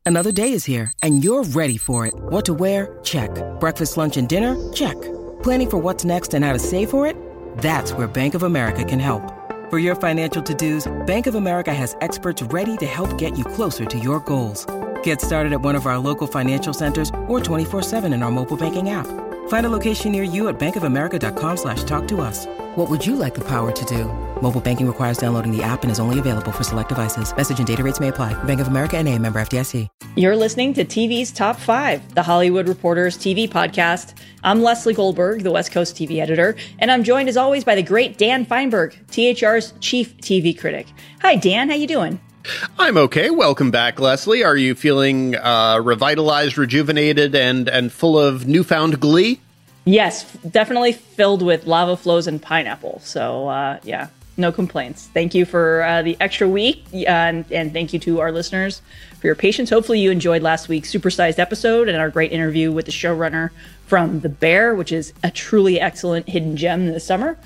Another day is here, and you're ready for it. What to wear? Check. Breakfast, lunch, and dinner? Check. Planning for what's next and how to save for it? That's where Bank of America can help. For your financial to-dos, Bank of America has experts ready to help get you closer to your goals. Get started at one of our local financial centers or 24/7 in our mobile banking app. Find a location near you at bankofamerica.com/talktous. What would you like the power to do? Mobile banking requires downloading the app and is only available for select devices. Message and data rates may apply. Bank of America N.A., member FDIC. You're listening to TV's Top 5, the Hollywood Reporter's TV podcast. I'm Leslie Goldberg, the West Coast TV editor, and I'm joined as always by the great Dan Feinberg, THR's chief TV critic. Hi, Dan. How you doing? I'm okay. Welcome back, Leslie. Are you feeling revitalized, rejuvenated, and full of newfound glee? Yes, definitely filled with lava flows and pineapple. So, yeah, no complaints. Thank you for the extra week, and thank you to our listeners for your patience. Hopefully you enjoyed last week's supersized episode and our great interview with the showrunner from The Bear, which is a truly excellent hidden gem this summer.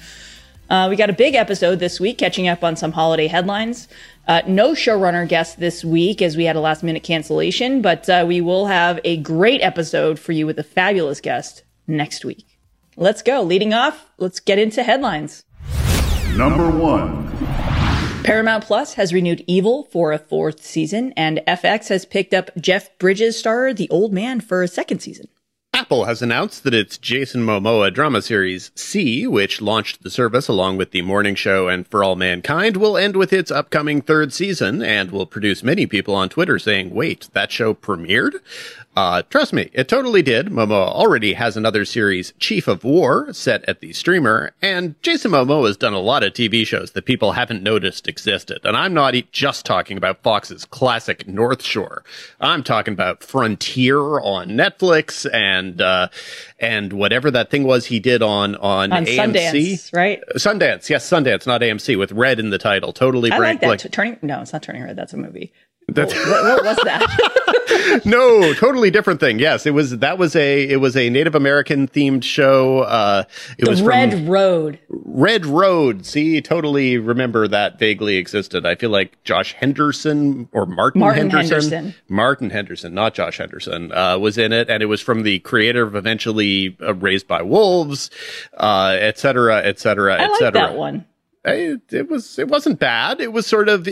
We got a big episode this week, catching up on some holiday headlines. No showrunner guest this week as we had a last-minute cancellation, but we will have a great episode for you with a fabulous guest next week. Let's go. Leading off, let's get into headlines. Number 1. Paramount Plus has renewed Evil for a 4th season, and FX has picked up Jeff Bridges' star The Old Man for a 2nd season. Apple has announced that its Jason Momoa drama series See, which launched the service along with The Morning Show and For All Mankind, will end with its upcoming 3rd season and will produce many people on Twitter saying, wait, that show premiered? Trust me, it totally did. Momoa already has another series, Chief of War, set at the streamer, and Jason Momoa has done a lot of TV shows that people haven't noticed existed. And I'm not just talking about Fox's classic North Shore. I'm talking about Frontier on Netflix and whatever that thing was he did on AMC. Sundance, right? Sundance, yes, Sundance, not AMC, with Red in the title. Totally I brand like that. No, it's not Turning Red. That's a movie. What was that? No, totally different thing. Yes, it was a Native American themed show. It was Red Road. Red Road. See, totally remember that vaguely existed. I feel like Josh Henderson or Martin Henderson, not Josh Henderson, was in it, and it was from the creator of eventually Raised by Wolves, et cetera, et cetera, et cetera. I like that one. It wasn't bad. It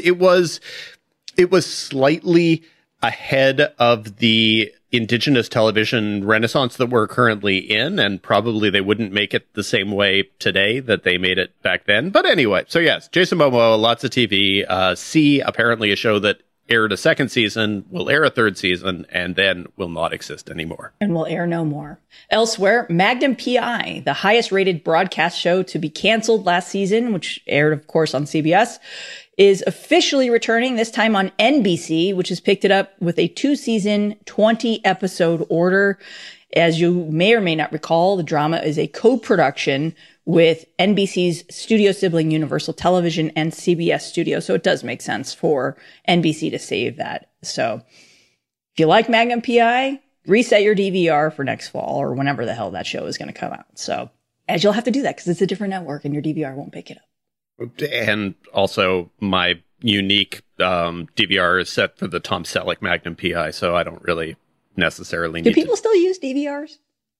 was slightly ahead of the indigenous television renaissance that we're currently in, and probably they wouldn't make it the same way today that they made it back then. But anyway, so yes, Jason Momoa, lots of TV. See, apparently a show that aired a 2nd season, will air a 3rd season, and then will not exist anymore. And will air no more. Elsewhere, Magnum P.I., the highest rated broadcast show to be canceled last season, which aired, of course, on CBS, is officially returning, this time on NBC, which has picked it up with a 2-season, 20-episode order. As you may or may not recall, the drama is a co-production with NBC's studio sibling Universal Television and CBS Studio, so it does make sense for NBC to save that. So if you like Magnum P.I., reset your DVR for next fall or whenever the hell that show is going to come out. So, as you'll have to do that because it's a different network and your DVR won't pick it up. And also, my unique DVR is set for the Tom Selleck Magnum P.I., so I don't really necessarily need Do people still use DVRs?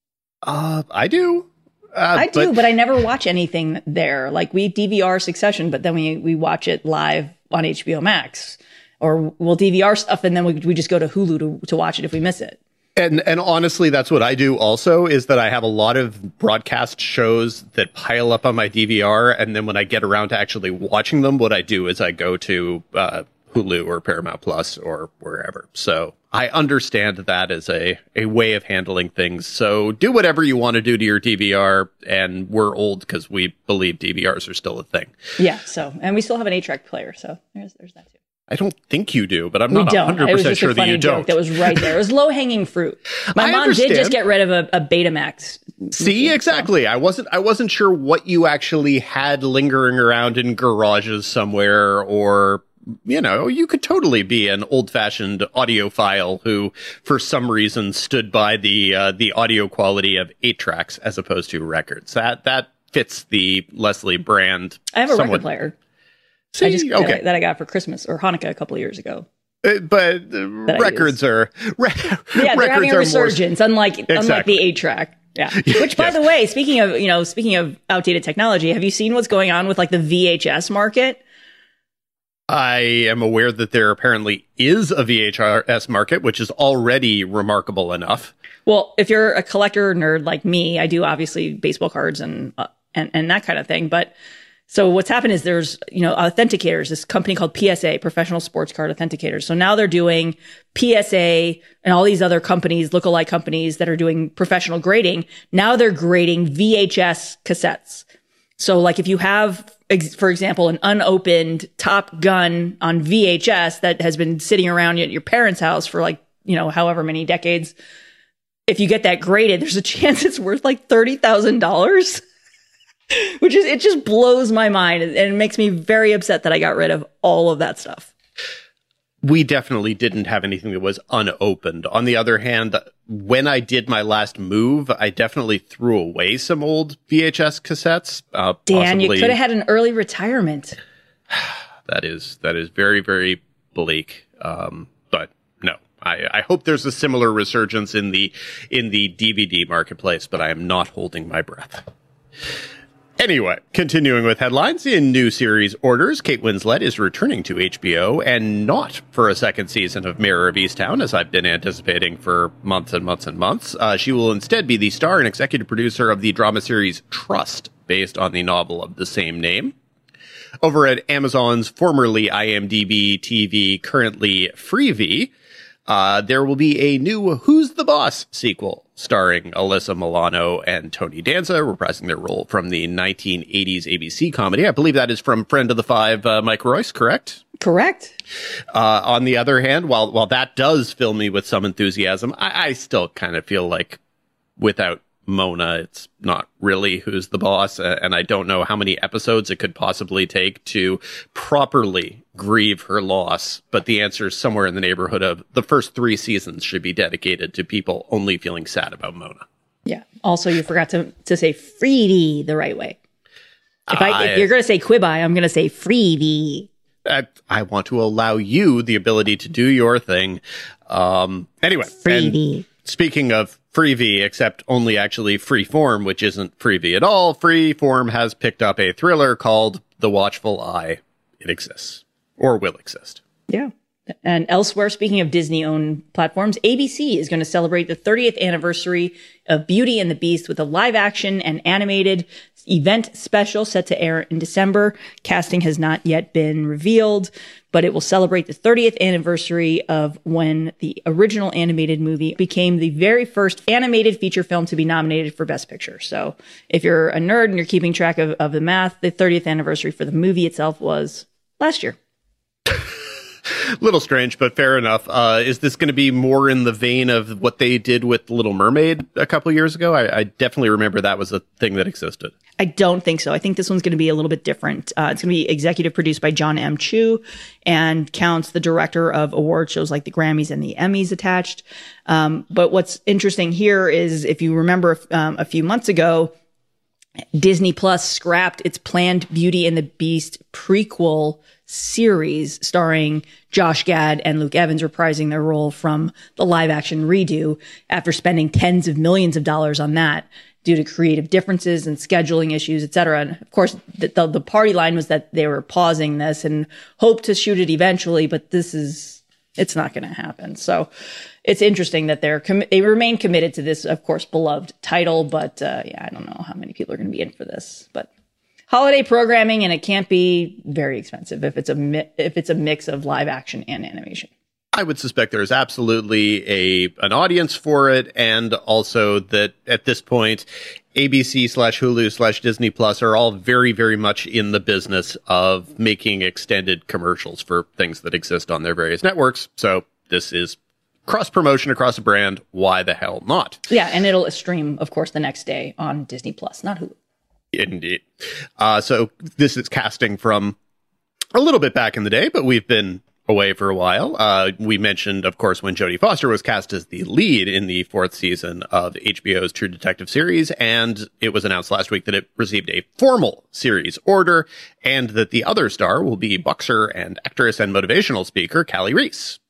I do. I do, but I never watch anything there. Like, we DVR Succession, but then we watch it live on HBO Max. Or we'll DVR stuff, and then we just go to Hulu to watch it if we miss it. And honestly, that's what I do also, is that I have a lot of broadcast shows that pile up on my DVR. And then when I get around to actually watching them, what I do is I go to Hulu or Paramount Plus or wherever. So I understand that as a way of handling things. So do whatever you want to do to your DVR. And we're old because we believe DVRs are still a thing. Yeah. So, and we still have an 8-track player. So there's that too. I don't think you do, but I'm not 100% sure that you don't. That was right there. It was low-hanging fruit. My mom did just get rid of a Betamax. See, exactly. I wasn't sure what you actually had lingering around in garages somewhere, or, you know, you could totally be an old-fashioned audiophile who, for some reason, stood by the audio quality of 8-tracks as opposed to records. That fits the Leslie brand. I have a record player. See, that I got for Christmas or Hanukkah a couple of years ago. But records are they're having a resurgence, unlike the 8-track. Yeah. Which, by the way, speaking of outdated technology, have you seen what's going on with like the VHS market? I am aware that there apparently is a VHS market, which is already remarkable enough. Well, if you're a collector nerd like me, I do obviously baseball cards and that kind of thing. But so what's happened is there's, authenticators, this company called PSA, Professional Sports Card Authenticators. So now they're doing PSA and all these other companies, lookalike companies that are doing professional grading. Now they're grading VHS cassettes. So like if you have, for example, an unopened Top Gun on VHS that has been sitting around at your parents' house for like, however many decades, if you get that graded, there's a chance it's worth like $30,000, it just blows my mind. And it makes me very upset that I got rid of all of that stuff. We definitely didn't have anything that was unopened. On the other hand, when I did my last move, I definitely threw away some old VHS cassettes. Dan, you could have had an early retirement. That is very, very bleak. But no, I hope there's a similar resurgence in the DVD marketplace, but I am not holding my breath. Anyway, continuing with headlines, in new series orders, Kate Winslet is returning to HBO, and not for a second season of Mare of Easttown, as I've been anticipating for months and months and months. She will instead be the star and executive producer of the drama series Trust, based on the novel of the same name. Over at Amazon's formerly IMDb TV, currently Freevee, there will be a new Who's the Boss sequel starring Alyssa Milano and Tony Danza, reprising their role from the 1980s ABC comedy. I believe that is from Friend of the Five, Mike Royce, correct? Correct. On the other hand, while that does fill me with some enthusiasm, I still kind of feel like without Mona, it's not really Who's the Boss, and I don't know how many episodes it could possibly take to properly grieve her loss, but the answer is somewhere in the neighborhood of the first 3 seasons should be dedicated to people only feeling sad about Mona. Yeah. Also, you forgot to say Freevee the right way. If you're going to say Quibi, I'm going to say Freevee. I want to allow you the ability to do your thing. Anyway. Freevee. Speaking of Freevee, except only actually Freeform, which isn't Freevee at all, Freeform has picked up a thriller called The Watchful Eye. It exists. Or will exist. Yeah. And elsewhere, speaking of Disney-owned platforms, ABC is going to celebrate the 30th anniversary of Beauty and the Beast with a live-action and animated event special set to air in December. Casting has not yet been revealed, but it will celebrate the 30th anniversary of when the original animated movie became the very first animated feature film to be nominated for Best Picture. So if you're a nerd and you're keeping track of the math, the 30th anniversary for the movie itself was last year. Little strange, but fair enough. Is this going to be more in the vein of what they did with Little Mermaid a couple years ago? I definitely remember that was a thing that existed. I don't think so. I think this one's going to be a little bit different. It's going to be executive produced by John M. Chu and counts the director of award shows like the Grammys and the Emmys attached. But what's interesting here is if you remember a few months ago, Disney Plus scrapped its planned Beauty and the Beast prequel series starring Josh Gad and Luke Evans reprising their role from the live action redo after spending tens of millions of dollars on that due to creative differences and scheduling issues, etc. And of course, the party line was that they were pausing this and hope to shoot it eventually, but it's not going to happen. So it's interesting that they remain committed to this, of course, beloved title, but I don't know how many people are going to be in for this, but holiday programming, and it can't be very expensive if it's a mix of live action and animation. I would suspect there's absolutely an audience for it, and also that at this point, ABC/Hulu/Disney Plus are all very, very much in the business of making extended commercials for things that exist on their various networks. So this is cross-promotion across a brand. Why the hell not? Yeah, and it'll stream, of course, the next day on Disney Plus, not Hulu. Indeed. So this is casting from a little bit back in the day, but we've been away for a while. We mentioned, of course, when Jodie Foster was cast as the lead in the 4th season of HBO's True Detective series, and it was announced last week that it received a formal series order, and that the other star will be boxer and actress and motivational speaker Callie Reese.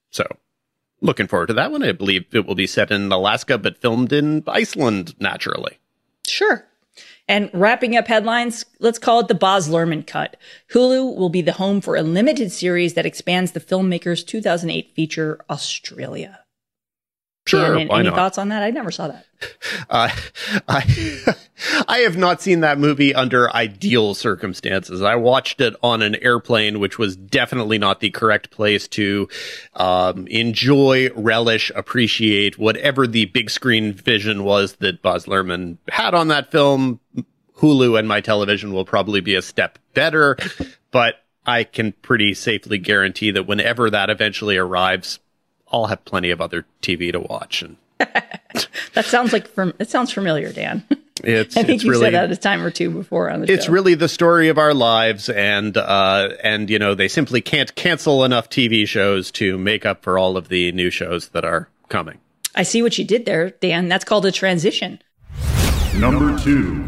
So looking forward to that one. I believe it will be set in Alaska, but filmed in Iceland, naturally. Sure. And wrapping up headlines, let's call it the Baz Luhrmann cut. Hulu will be the home for a limited series that expands the filmmaker's 2008 feature, Australia. Sure, Dan, any thoughts on that? I never saw that. I have not seen that movie under ideal circumstances. I watched it on an airplane, which was definitely not the correct place to enjoy, relish, appreciate whatever the big screen vision was that Baz Luhrmann had on that film. Hulu and my television will probably be a step better, but I can pretty safely guarantee that whenever that eventually arrives, I'll have plenty of other TV to watch. And that sounds it sounds familiar, Dan. I think you really said that a time or two before on the show. It's really the story of our lives, and you know, they simply can't cancel enough TV shows to make up for all of the new shows that are coming. I see what you did there, Dan. That's called a transition. Number 2.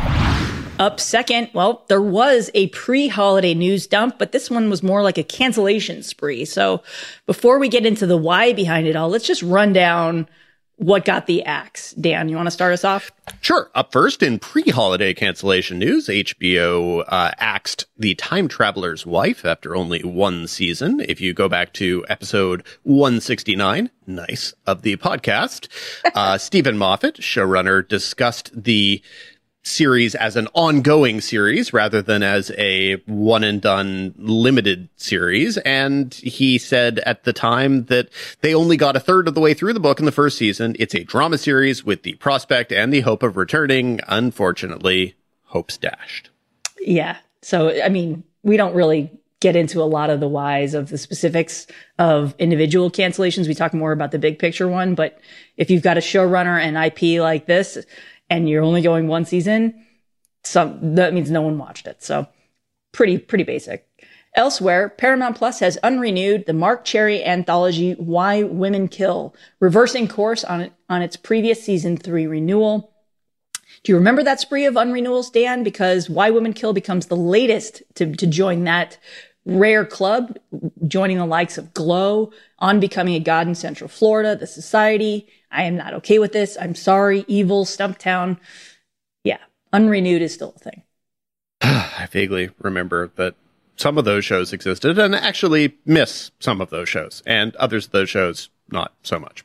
Up second, well, there was a pre-holiday news dump, but this one was more like a cancellation spree. So before we get into the why behind it all, let's just run down what got the axe. Dan, you want to start us off? Sure. Up first, in pre-holiday cancellation news, HBO axed The Time Traveler's Wife after only one season. If you go back to episode 169, nice, of the podcast, Stephen Moffat, showrunner, discussed the series as an ongoing series rather than as a one and done limited series. And he said at the time that they only got a third of the way through the book in the first season. It's a drama series with the prospect and the hope of returning. Unfortunately, hope's dashed. Yeah. So, I mean, we don't really get into a lot of the whys of the specifics of individual cancellations. We talk more about the big picture one. But if you've got a showrunner and IP like this, and you're only going one season, that means no one watched it. So pretty basic. Elsewhere, Paramount Plus has unrenewed the Mark Cherry anthology Why Women Kill, reversing course on its previous season 3 renewal. Do you remember that spree of unrenewals, Dan? Because Why Women Kill becomes the latest to join that rare club, joining the likes of Glow, On Becoming a God in Central Florida, The Society, I Am Not Okay with This, I'm Sorry, Evil, Stumptown. Yeah, unrenewed is still a thing. I vaguely remember that some of those shows existed and actually miss some of those shows, and others of those shows not so much.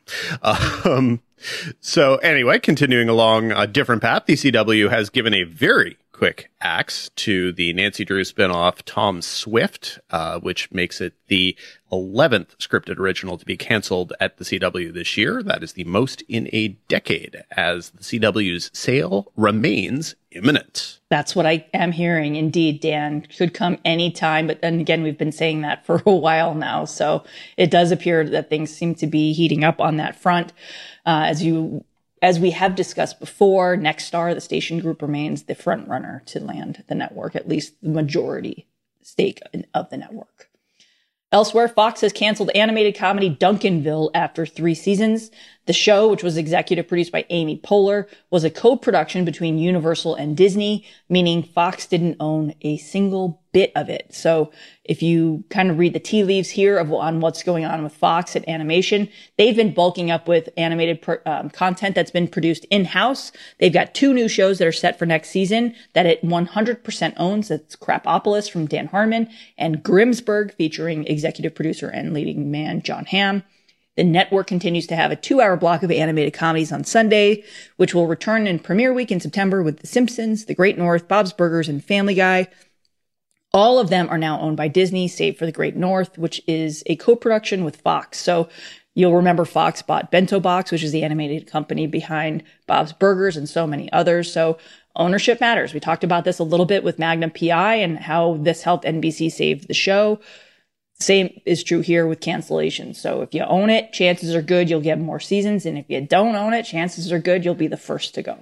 So anyway, continuing along a different path, the CW has given a very quick axe to the Nancy Drew spinoff Tom Swift, which makes it the 11th scripted original to be canceled at the CW this year. That is the most in a decade, as the CW's sale remains imminent. That's what I am hearing. Indeed, Dan, could come anytime. But then again, we've been saying that for a while now. So it does appear that things seem to be heating up on that front. As we have discussed before, Nexstar, the station group, remains the front runner to land the network, at least the majority stake of the network. Elsewhere, Fox has canceled animated comedy Duncanville after 3 seasons. The show, which was executive produced by Amy Poehler, was a co-production between Universal and Disney, meaning Fox didn't own a single bit of it. So if you kind of read the tea leaves here on what's going on with Fox at animation, they've been bulking up with animated content that's been produced in-house. They've got 2 new shows that are set for next season that it 100% owns. That's Crapopolis from Dan Harmon and Grimmsburg, featuring executive producer and leading man Jon Hamm. The network continues to have a 2-hour block of animated comedies on Sunday, which will return in premiere week in September with The Simpsons, The Great North, Bob's Burgers, and Family Guy. All of them are now owned by Disney, save for The Great North, which is a co-production with Fox. So you'll remember Fox bought Bento Box, which is the animated company behind Bob's Burgers and so many others. So ownership matters. We talked about this a little bit with Magnum PI and how this helped NBC save the show. Same is true here with cancellations. So if you own it, chances are good you'll get more seasons. And if you don't own it, chances are good you'll be the first to go.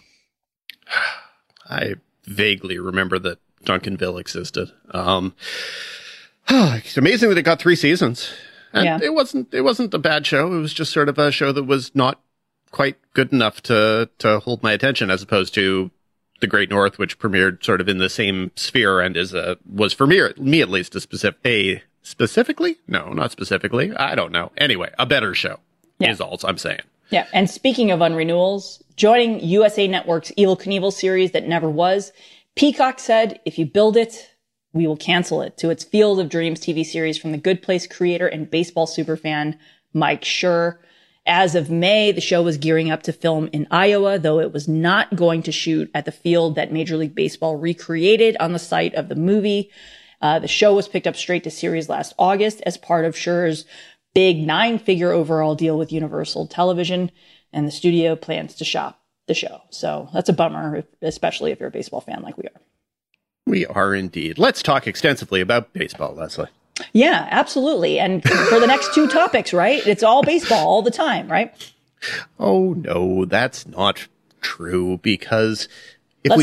I vaguely remember that Duncanville existed. It's amazing that it got 3 seasons. And yeah. It wasn't a bad show. It was just sort of a show that was not quite good enough to hold my attention, as opposed to The Great North, which premiered sort of in the same sphere and was for me at least a specifically? No, not specifically. I don't know. Anyway, a better show is all I'm saying. Yeah. And speaking of unrenewals, joining USA Network's Evel Knievel series that never was, Peacock said, if you build it, we will cancel it, to its Field of Dreams TV series from The Good Place creator and baseball superfan Mike Schur. As of May, the show was gearing up to film in Iowa, though it was not going to shoot at the field that Major League Baseball recreated on the site of the movie. The show was picked up straight to series last August as part of Schur's big 9-figure overall deal with Universal Television, and the studio plans to shop the show. So that's a bummer, especially if you're a baseball fan like we are. We are indeed. Let's talk extensively about baseball, Leslie. Yeah, absolutely. And for the next two topics, right? It's all baseball all the time, right? Oh, no, that's not true, because if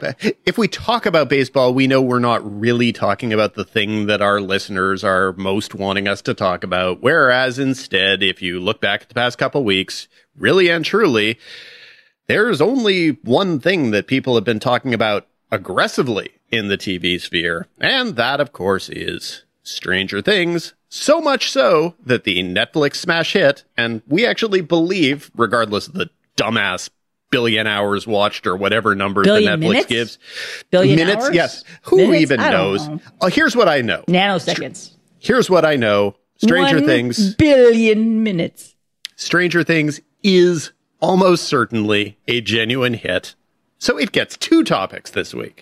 we talk about baseball, we know we're not really talking about the thing that our listeners are most wanting us to talk about. Whereas instead, if you look back at the past couple weeks, really and truly, there's only one thing that people have been talking about aggressively in the TV sphere. And that, of course, is Stranger Things. So much so that the Netflix smash hit, and we actually believe, regardless of the dumbass billion hours watched or whatever numbers the Netflix minutes? gives. Billion minutes? hours? Yes. Who minutes? even knows? Here's what I know. Nanoseconds. Here's what I know. Stranger 1 Things. billion minutes. Stranger Things is almost certainly a genuine hit. So it gets two topics this week.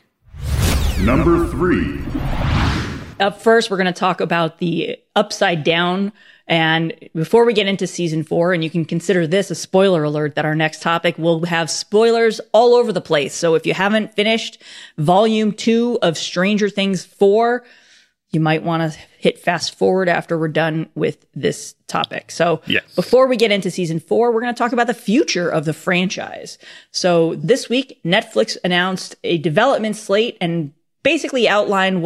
Number 3. Up first, we're going to talk about the Upside Down. And before we get into season 4, and you can consider this a spoiler alert, that our next topic will have spoilers all over the place. So if you haven't finished volume 2 of Stranger Things 4, you might want to hit fast forward after we're done with this topic. So Before we get into season 4, we're going to talk about the future of the franchise. So this week, Netflix announced a development slate and basically outlined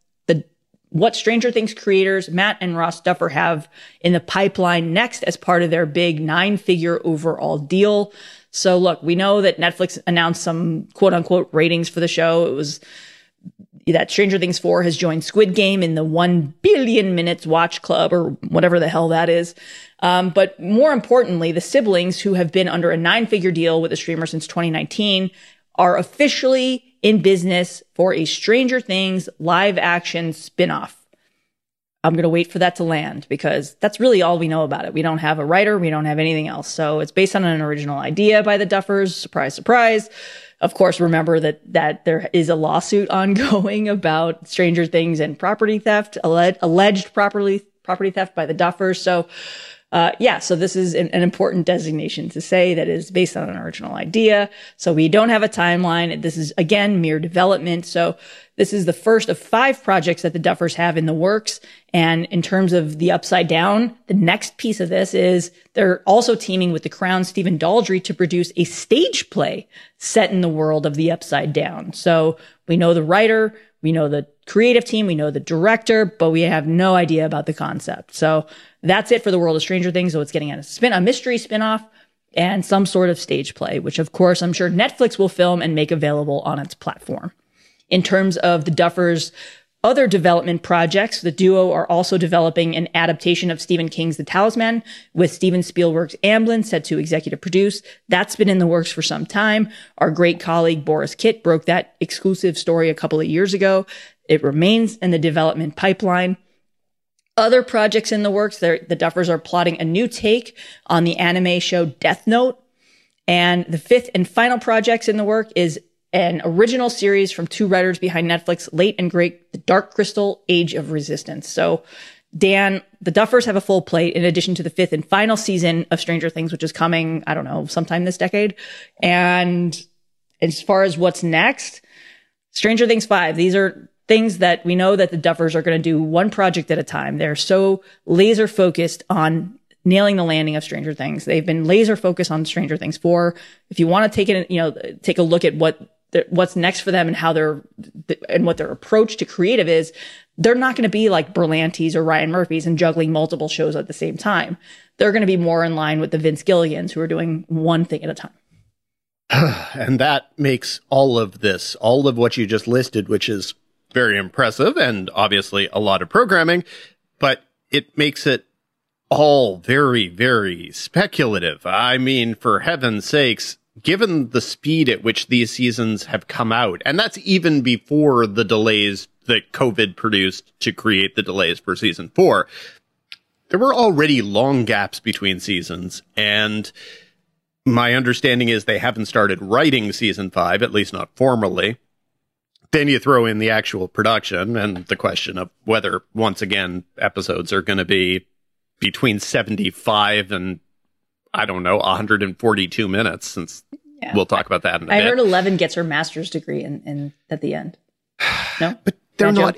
what Stranger Things creators Matt and Ross Duffer have in the pipeline next as part of their big 9-figure overall deal. So look, we know that Netflix announced some quote unquote ratings for the show. It was that Stranger Things 4 has joined Squid Game in the 1 billion minutes watch club, or whatever the hell that is. But more importantly, the siblings, who have been under a 9-figure deal with the streamer since 2019, are officially in business for a Stranger Things live action spinoff. I'm going to wait for that to land, because that's really all we know about it. We don't have a writer. We don't have anything else. So it's based on an original idea by the Duffers. Surprise, surprise. Of course, remember that there is a lawsuit ongoing about Stranger Things and property theft, alleged property theft by the Duffers. So so this is an important designation to say that is based on an original idea. So we don't have a timeline. This is, again, mere development. So this is the first of 5 projects that the Duffers have in the works. And in terms of the Upside Down, the next piece of this is they're also teaming with the Crown's Stephen Daldry to produce a stage play set in the world of the Upside Down. So we know the writer, we know the creative team, we know the director, but we have no idea about the concept. So that's it for the world of Stranger Things. So it's getting a mystery spinoff and some sort of stage play, which of course I'm sure Netflix will film and make available on its platform. In terms of the Duffers' other development projects, the duo are also developing an adaptation of Stephen King's The Talisman, with Steven Spielberg's Amblin set to executive produce. That's been in the works for some time. Our great colleague Boris Kitt broke that exclusive story a couple of years ago. It remains in the development pipeline. Other projects in the works, the Duffers are plotting a new take on the anime show Death Note. And the 5th and final projects in the work is an original series from 2 writers behind Netflix, late and great, The Dark Crystal: Age of Resistance. So, Dan, the Duffers have a full plate in addition to the 5th and final season of Stranger Things, which is coming, I don't know, sometime this decade. And as far as what's next, Stranger Things 5, these are things that we know that the Duffers are going to do one project at a time. They're so laser focused on nailing the landing of Stranger Things. They've been laser focused on Stranger Things 4. If you want to take a look at what's next for them and how and what their approach to creative is, they're not going to be like Berlanti's or Ryan Murphy's and juggling multiple shows at the same time. They're going to be more in line with the Vince Gilligans, who are doing one thing at a time. And that makes all of what you just listed, which is very impressive and obviously a lot of programming, but it makes it all very, very speculative. I mean, for heaven's sakes, given the speed at which these seasons have come out, and that's even before the delays that COVID produced to create the delays for season 4, there were already long gaps between seasons, and my understanding is they haven't started writing season 5, at least not formally. Then you throw in the actual production and the question of whether, once again, episodes are going to be between 75 and, I don't know, 142 minutes, since we'll talk about that in a bit. I heard 11 gets her master's degree in at the end. No? But they're not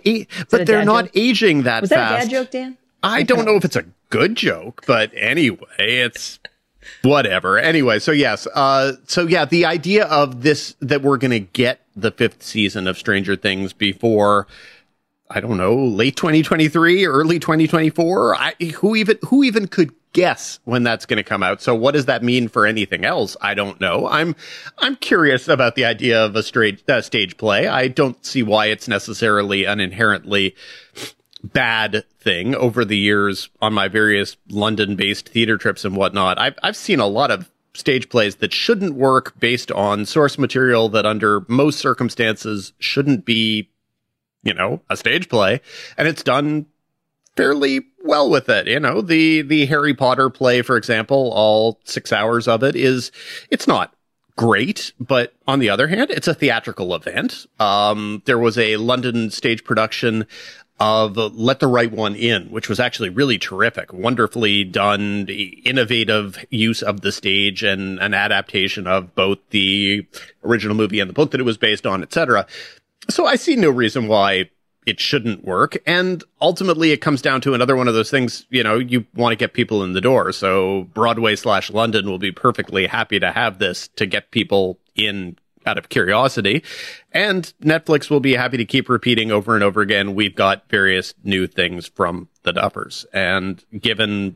aging that fast. Was that a dad joke, Dan? I don't know if it's a good joke, but anyway, it's whatever. Anyway, so yes. The idea of this, that we're going to get the 5th season of Stranger Things before, I don't know, late 2023, early 2024. Who even could guess when that's going to come out? So what does that mean for anything else? I don't know. I'm curious about the idea of a stage play. I don't see why it's necessarily an inherently bad thing. Over the years on my various London-based theater trips and whatnot, I've seen a lot of stage plays that shouldn't work based on source material that under most circumstances shouldn't be, a stage play. And it's done fairly well with it. The Harry Potter play, for example, all 6 hours of it it's not great, but on the other hand, it's a theatrical event. There was a London stage production of Let the Right One In, which was actually really terrific, wonderfully done, innovative use of the stage and an adaptation of both the original movie and the book that it was based on, etc. So I see no reason why it shouldn't work. And ultimately, it comes down to another one of those things, you want to get people in the door. So Broadway/London will be perfectly happy to have this to get people in out of curiosity. And Netflix will be happy to keep repeating over and over again, we've got various new things from the Duffers. And given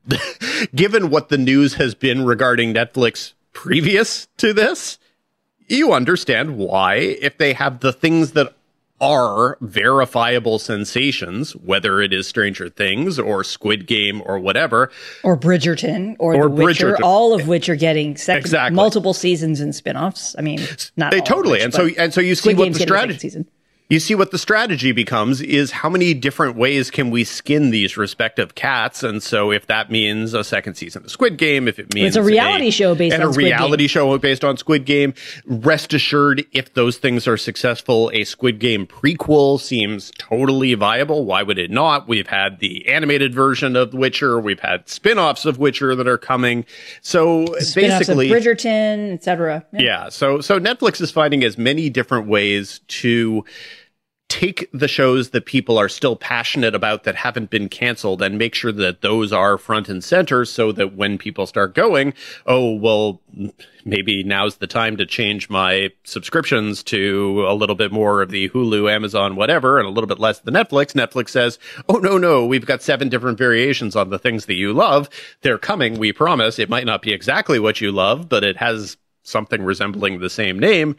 what the news has been regarding Netflix previous to this, you understand why, if they have the things that are verifiable sensations, whether it is Stranger Things or Squid Game or whatever, or Bridgerton or The Witcher, all of which are getting multiple seasons and spin-offs. I mean, not they all totally. Of which, and so you see what the strategy. You see what the strategy becomes is how many different ways can we skin these respective cats? And so if that means a second season of Squid Game, if it means it's a reality show based on Squid Game. And a reality show based on Squid Game, rest assured, if those things are successful, a Squid Game prequel seems totally viable. Why would it not? We've had the animated version of Witcher. We've had spin-offs of Witcher that are coming. So basically, of Bridgerton, etc. Yeah. So Netflix is finding as many different ways to take the shows that people are still passionate about that haven't been canceled and make sure that those are front and center, so that when people start going, oh, well, maybe now's the time to change my subscriptions to a little bit more of the Hulu, Amazon, whatever, and a little bit less the Netflix. Netflix says, oh, no, we've got 7 different variations on the things that you love. They're coming, we promise. It might not be exactly what you love, but it has something resembling the same name.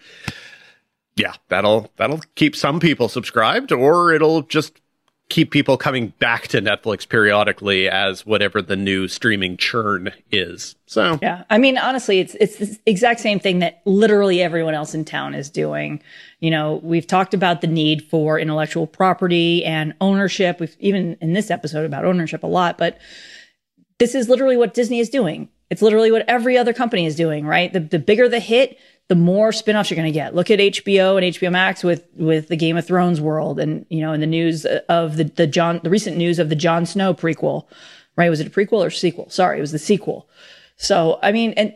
Yeah, that'll keep some people subscribed, or it'll just keep people coming back to Netflix periodically as whatever the new streaming churn is. So yeah, I mean, honestly, it's the exact same thing that literally everyone else in town is doing. We've talked about the need for intellectual property and ownership. We've even in this episode about ownership a lot, but this is literally what Disney is doing. It's literally what every other company is doing, right? The bigger the hit, the more spinoffs you're going to get. Look at HBO and HBO Max with the Game of Thrones world, and in the news of the recent news of the Jon Snow prequel, right? Was it a prequel or sequel? Sorry, it was the sequel. So I mean, and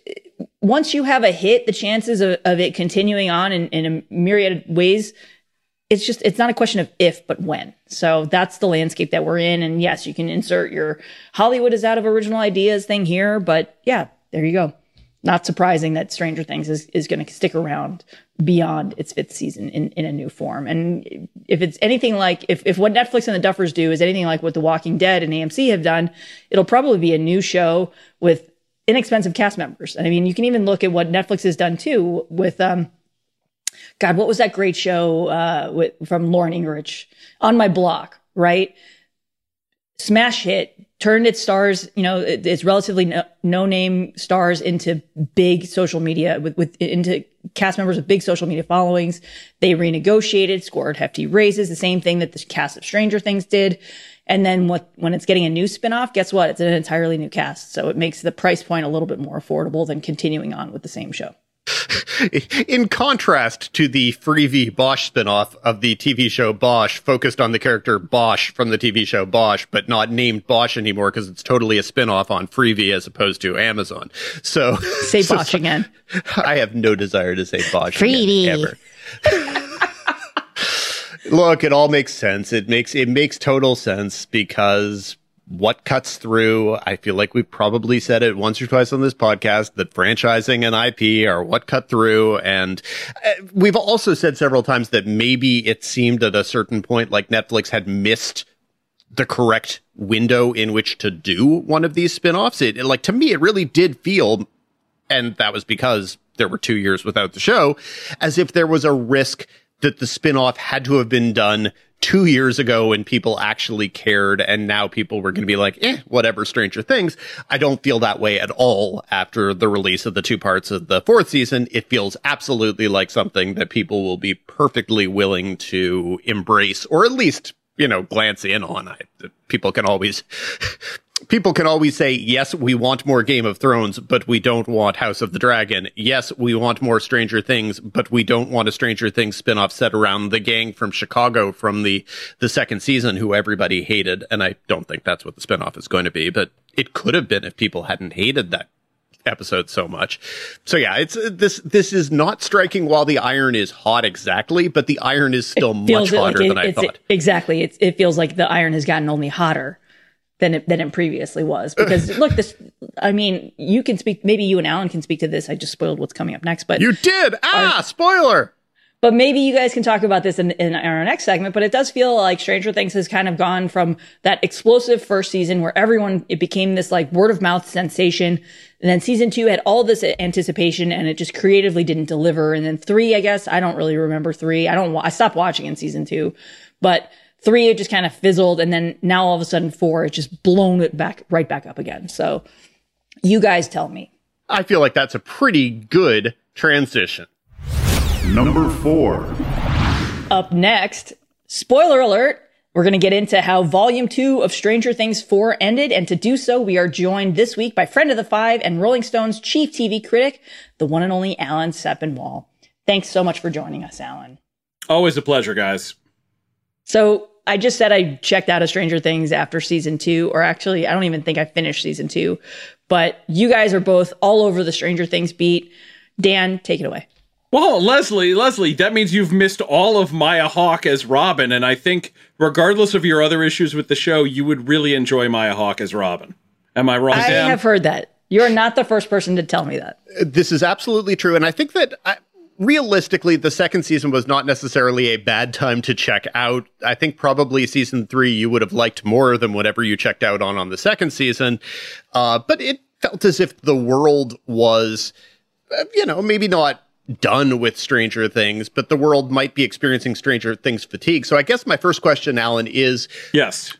once you have a hit, the chances of it continuing on in a myriad of ways, it's not a question of if, but when. So that's the landscape that we're in. And yes, you can insert your Hollywood is out of original ideas thing here, but yeah, there you go. Not surprising that Stranger Things is going to stick around beyond its 5th season in a new form. And if it's anything like, if what Netflix and the Duffers do is anything like what The Walking Dead and AMC have done, it'll probably be a new show with inexpensive cast members. And I mean, you can even look at what Netflix has done too with, God, what was that great show from Lauren Ingrich? On My Block, right? smash hit, turned its stars, its relatively no-name stars into big social media into cast members with big social media followings. They renegotiated, scored hefty raises, the same thing that the cast of Stranger Things did. And then when it's getting a new spinoff, guess what? It's an entirely new cast. So it makes the price point a little bit more affordable than continuing on with the same show. In contrast to the Freevee Bosch spinoff of the TV show Bosch, focused on the character Bosch from the TV show Bosch, but not named Bosch anymore because it's totally a spinoff on Freevee as opposed to Amazon. So say Bosch again. I have no desire to say Bosch Freevee again, ever. Look, it all makes sense. It makes total sense because what cuts through, I feel like we've probably said it once or twice on this podcast, that franchising and IP are what cut through. And we've also said several times that maybe it seemed at a certain point like Netflix had missed the correct window in which to do one of these spinoffs. To me, it really did feel, and that was because there were 2 years without the show, as if there was a risk that the spinoff had to have been done 2 years ago when people actually cared, and now people were going to be like, whatever, Stranger Things. I don't feel that way at all after the release of the 2 parts of the 4th season. It feels absolutely like something that people will be perfectly willing to embrace, or at least, glance in on. People can always say, yes, we want more Game of Thrones, but we don't want House of the Dragon. Yes, we want more Stranger Things, but we don't want a Stranger Things spinoff set around the gang from Chicago from the second season who everybody hated. And I don't think that's what the spinoff is going to be, but it could have been if people hadn't hated that episode so much. So yeah, this is not striking while the iron is hot exactly, but the iron is still much hotter than I thought. Exactly. It feels like the iron has gotten only hotter than it previously was. Because look, you can speak, maybe you and Alan can speak to this. I just spoiled what's coming up next, but you did. Spoiler. But maybe you guys can talk about this in our next segment. But it does feel like Stranger Things has kind of gone from that explosive first season where it became this like word of mouth sensation. And then season 2 had all this anticipation and it just creatively didn't deliver. And then 3, I guess, I don't really remember 3. I stopped watching in season 2, but 3, it just kind of fizzled. And then now all of a sudden 4, it just blown it right back up again. So you guys tell me. I feel like that's a pretty good transition. Number 4. Up next, spoiler alert, we're going to get into how Volume 2 of Stranger Things 4 ended. And to do so, we are joined this week by friend of the Five and Rolling Stone's chief TV critic, the one and only Alan Sepinwall. Thanks so much for joining us, Alan. Always a pleasure, guys. So I just said I checked out of Stranger Things after season 2, or actually, I don't even think I finished season 2. But you guys are both all over the Stranger Things beat. Dan, take it away. Well, Leslie, that means you've missed all of Maya Hawke as Robin, and I think, regardless of your other issues with the show, you would really enjoy Maya Hawke as Robin. Am I wrong, Dan? I have heard that. You're not the first person to tell me that. This is absolutely true, and I think that realistically, the second season was not necessarily a bad time to check out. I think probably season 3 you would have liked more than whatever you checked out on the second season, but it felt as if the world was, maybe not done with Stranger Things, but the world might be experiencing Stranger Things fatigue. So I guess my first question, Alan, is... Yes.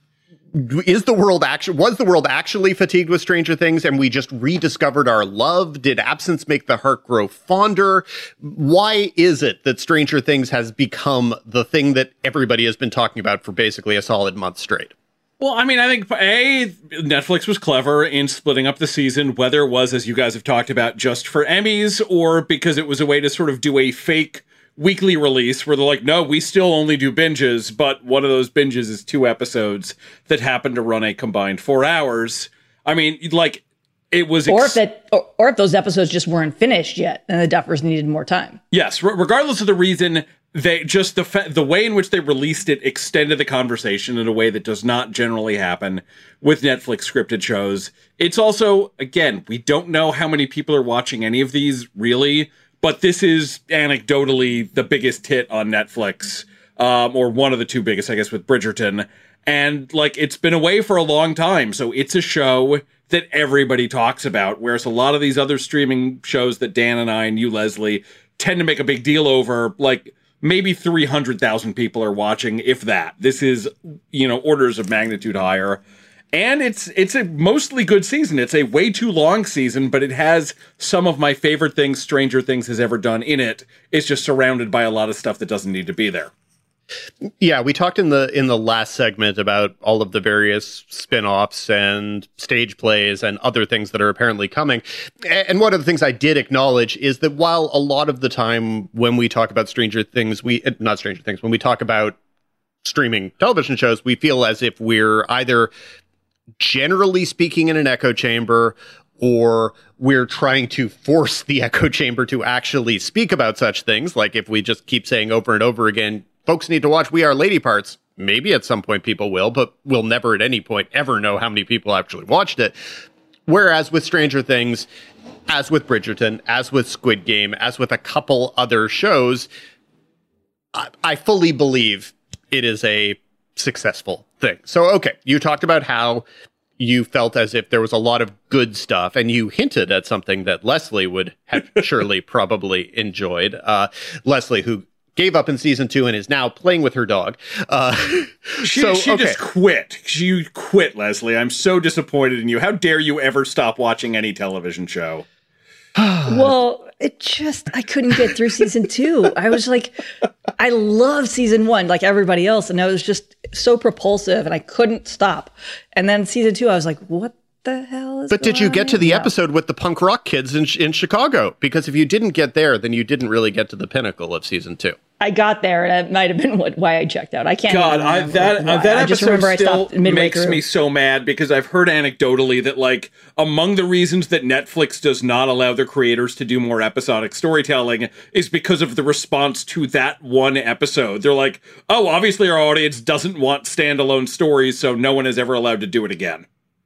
Was the world actually fatigued with Stranger Things and we just rediscovered our love? Did absence make the heart grow fonder? Why is it that Stranger Things has become the thing that everybody has been talking about for basically a solid month straight? Well, I mean, I think, Netflix was clever in splitting up the season, whether it was, as you guys have talked about, just for Emmys, or because it was a way to sort of do a fake weekly release where they're like, no, we still only do binges, but one of those binges is 2 episodes that happen to run a combined 4 hours. I mean, like, it was... Or if those episodes just weren't finished yet, and the Duffers needed more time. Yes, regardless of the reason... They just the way in which they released it extended the conversation in a way that does not generally happen with Netflix scripted shows. It's also, again, we don't know how many people are watching any of these really, but this is anecdotally the biggest hit on Netflix, or one of the 2 biggest, I guess, with Bridgerton. And like, it's been away for a long time, so it's a show that everybody talks about, whereas a lot of these other streaming shows that Dan and I and you, Leslie, tend to make a big deal over, like, maybe 300,000 people are watching, if that. This is, orders of magnitude higher. And it's a mostly good season. It's a way too long season, but it has some of my favorite things Stranger Things has ever done in it. It's just surrounded by a lot of stuff that doesn't need to be there. Yeah, we talked in the last segment about all of the various spin-offs and stage plays and other things that are apparently coming. And one of the things I did acknowledge is that while a lot of the time when we talk about when we talk about streaming television shows, we feel as if we're either generally speaking in an echo chamber or we're trying to force the echo chamber to actually speak about such things. Like if we just keep saying over and over again, folks need to watch We Are Lady Parts. Maybe at some point people will, but we'll never at any point ever know how many people actually watched it. Whereas with Stranger Things, as with Bridgerton, as with Squid Game, as with a couple other shows, I fully believe it is a successful thing. So, okay, you talked about how you felt as if there was a lot of good stuff, and you hinted at something that Leslie would have surely probably enjoyed. Leslie, who gave up in season 2 and is now playing with her dog. She just quit. She quit, Leslie. I'm so disappointed in you. How dare you ever stop watching any television show? Well, I couldn't get through season 2. I was like, I love season 1 like everybody else. And I was just so propulsive and I couldn't stop. And then season 2, I was like, what the hell is But did you get to the episode with the punk rock kids in Chicago? Because if you didn't get there, then you didn't really get to the pinnacle of season 2. I got there, and it might have been why I checked out. I can't. God, that episode still makes me so mad because I've heard anecdotally that like among the reasons that Netflix does not allow their creators to do more episodic storytelling is because of the response to that one episode. They're like, oh, obviously our audience doesn't want standalone stories, so no one is ever allowed to do it again.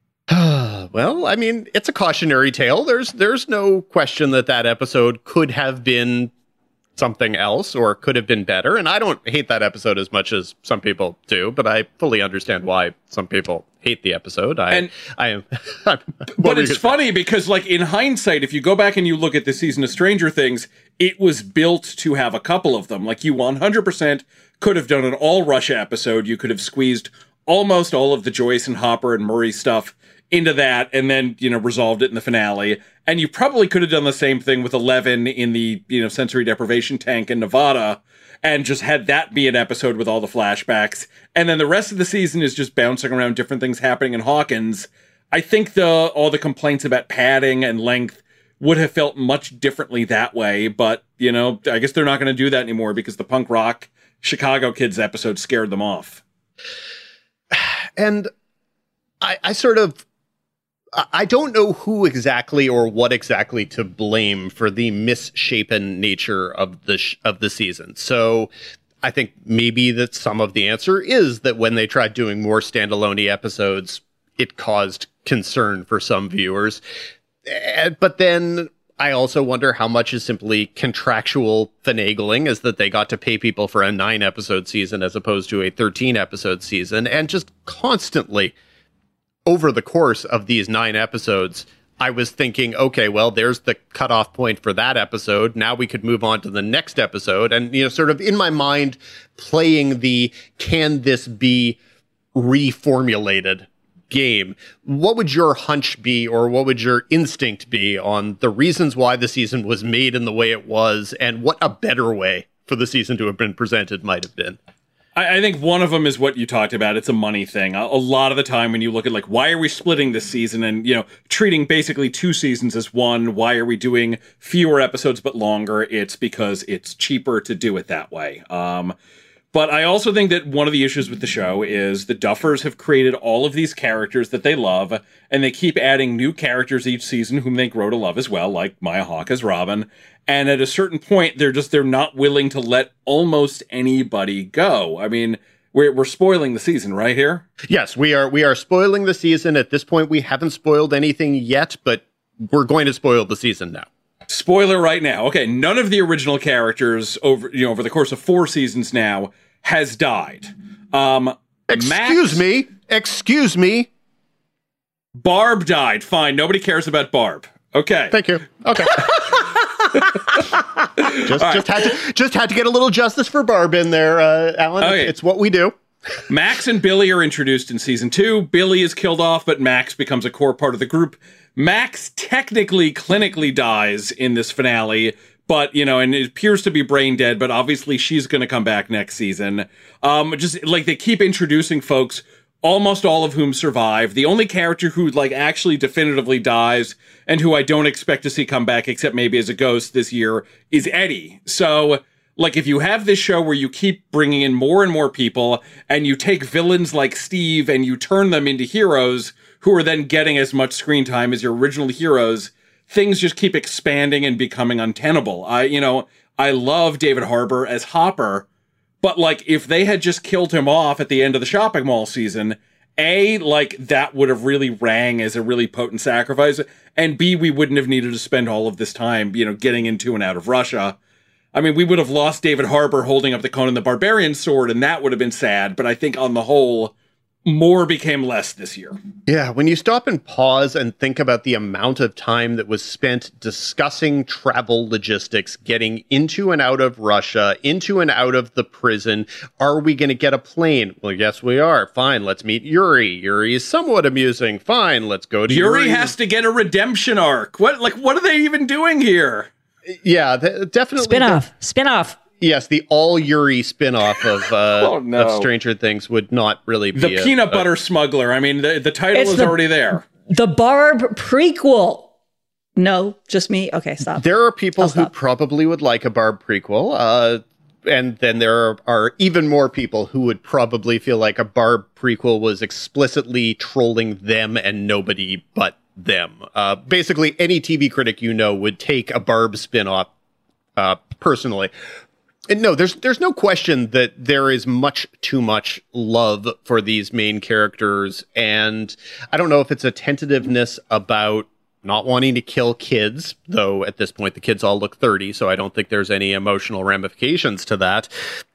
Well, I mean, it's a cautionary tale. There's no question that episode could have been something else or could have been better. And I don't hate that episode as much as some people do, but I fully understand why some people hate the episode. But it's funny because like in hindsight, if you go back and you look at the season of Stranger Things, it was built to have a couple of them. Like you 100% could have done an all Russia episode. You could have squeezed almost all of the Joyce and Hopper and Murray stuff into that and then, resolved it in the finale. And you probably could have done the same thing with 11 in the, sensory deprivation tank in Nevada and just had that be an episode with all the flashbacks. And then the rest of the season is just bouncing around different things happening in Hawkins. I think all the complaints about padding and length would have felt much differently that way. But, I guess they're not going to do that anymore because the punk rock Chicago Kids episode scared them off. And I don't know who exactly or what exactly to blame for the misshapen nature of the season. So I think maybe that some of the answer is that when they tried doing more standalone episodes, it caused concern for some viewers. But then I also wonder how much is simply contractual finagling, is that they got to pay people for a 9-episode season as opposed to a 13-episode season, and just constantly over the course of these 9 episodes, I was thinking, okay, well, there's the cutoff point for that episode. Now we could move on to the next episode. And, sort of in my mind, playing the can this be reformulated game. What would your hunch be, or what would your instinct be on the reasons why the season was made in the way it was, and what a better way for the season to have been presented might have been? I think one of them is what you talked about. It's a money thing. A lot of the time when you look at like, why are we splitting this season and, treating basically 2 seasons as one? Why are we doing fewer episodes but longer? It's because it's cheaper to do it that way. But I also think that one of the issues with the show is the Duffers have created all of these characters that they love, and they keep adding new characters each season whom they grow to love as well, like Maya Hawke as Robin. And at a certain point, they're not willing to let almost anybody go. I mean, we're spoiling the season right here. Yes, we are spoiling the season. At this point, we haven't spoiled anything yet, but we're going to spoil the season now. Spoiler right now. Okay, none of the original characters over the course of 4 seasons now has died. Excuse me. Barb died. Fine. Nobody cares about Barb. Okay. Thank you. Okay. just had to get a little justice for Barb in there, Alan. Okay. It's what we do. Max and Billy are introduced in season 2. Billy is killed off, but Max becomes a core part of the group. Max technically, clinically dies in this finale, but, and it appears to be brain dead, but obviously she's going to come back next season. Just like they keep introducing folks, almost all of whom survive. The only character who actually definitively dies and who I don't expect to see come back, except maybe as a ghost this year, is Eddie. So if you have this show where you keep bringing in more and more people and you take villains like Steve and you turn them into heroes who are then getting as much screen time as your original heroes, things just keep expanding and becoming untenable. I love David Harbour as Hopper, but if they had just killed him off at the end of the shopping mall season, A, that would have really rang as a really potent sacrifice, and B, we wouldn't have needed to spend all of this time, getting into and out of Russia. I mean, we would have lost David Harbour holding up the Conan the Barbarian sword, and that would have been sad, but I think on the whole, more became less this year. Yeah, when you stop and pause and think about the amount of time that was spent discussing travel logistics, getting into and out of Russia, into and out of the prison, are we going to get a plane? Well, yes, we are. Fine, let's meet Yuri. Yuri is somewhat amusing. Fine, let's go to Yuri. Yuri has to get a redemption arc. What are they even doing here? Yeah, definitely. Spinoff. Yes, the all Yuri spinoff of of Stranger Things would not really be the peanut butter smuggler. I mean, the title is already there. The Barb prequel. No, just me. Okay, stop. There are people who probably would like a Barb prequel, and then there are even more people who would probably feel like a Barb prequel was explicitly trolling them and nobody but them. Basically, any TV critic would take a Barb spinoff personally. And no, there's no question that there is much too much love for these main characters, and I don't know if it's a tentativeness about not wanting to kill kids, though at this point the kids all look 30, so I don't think there's any emotional ramifications to that.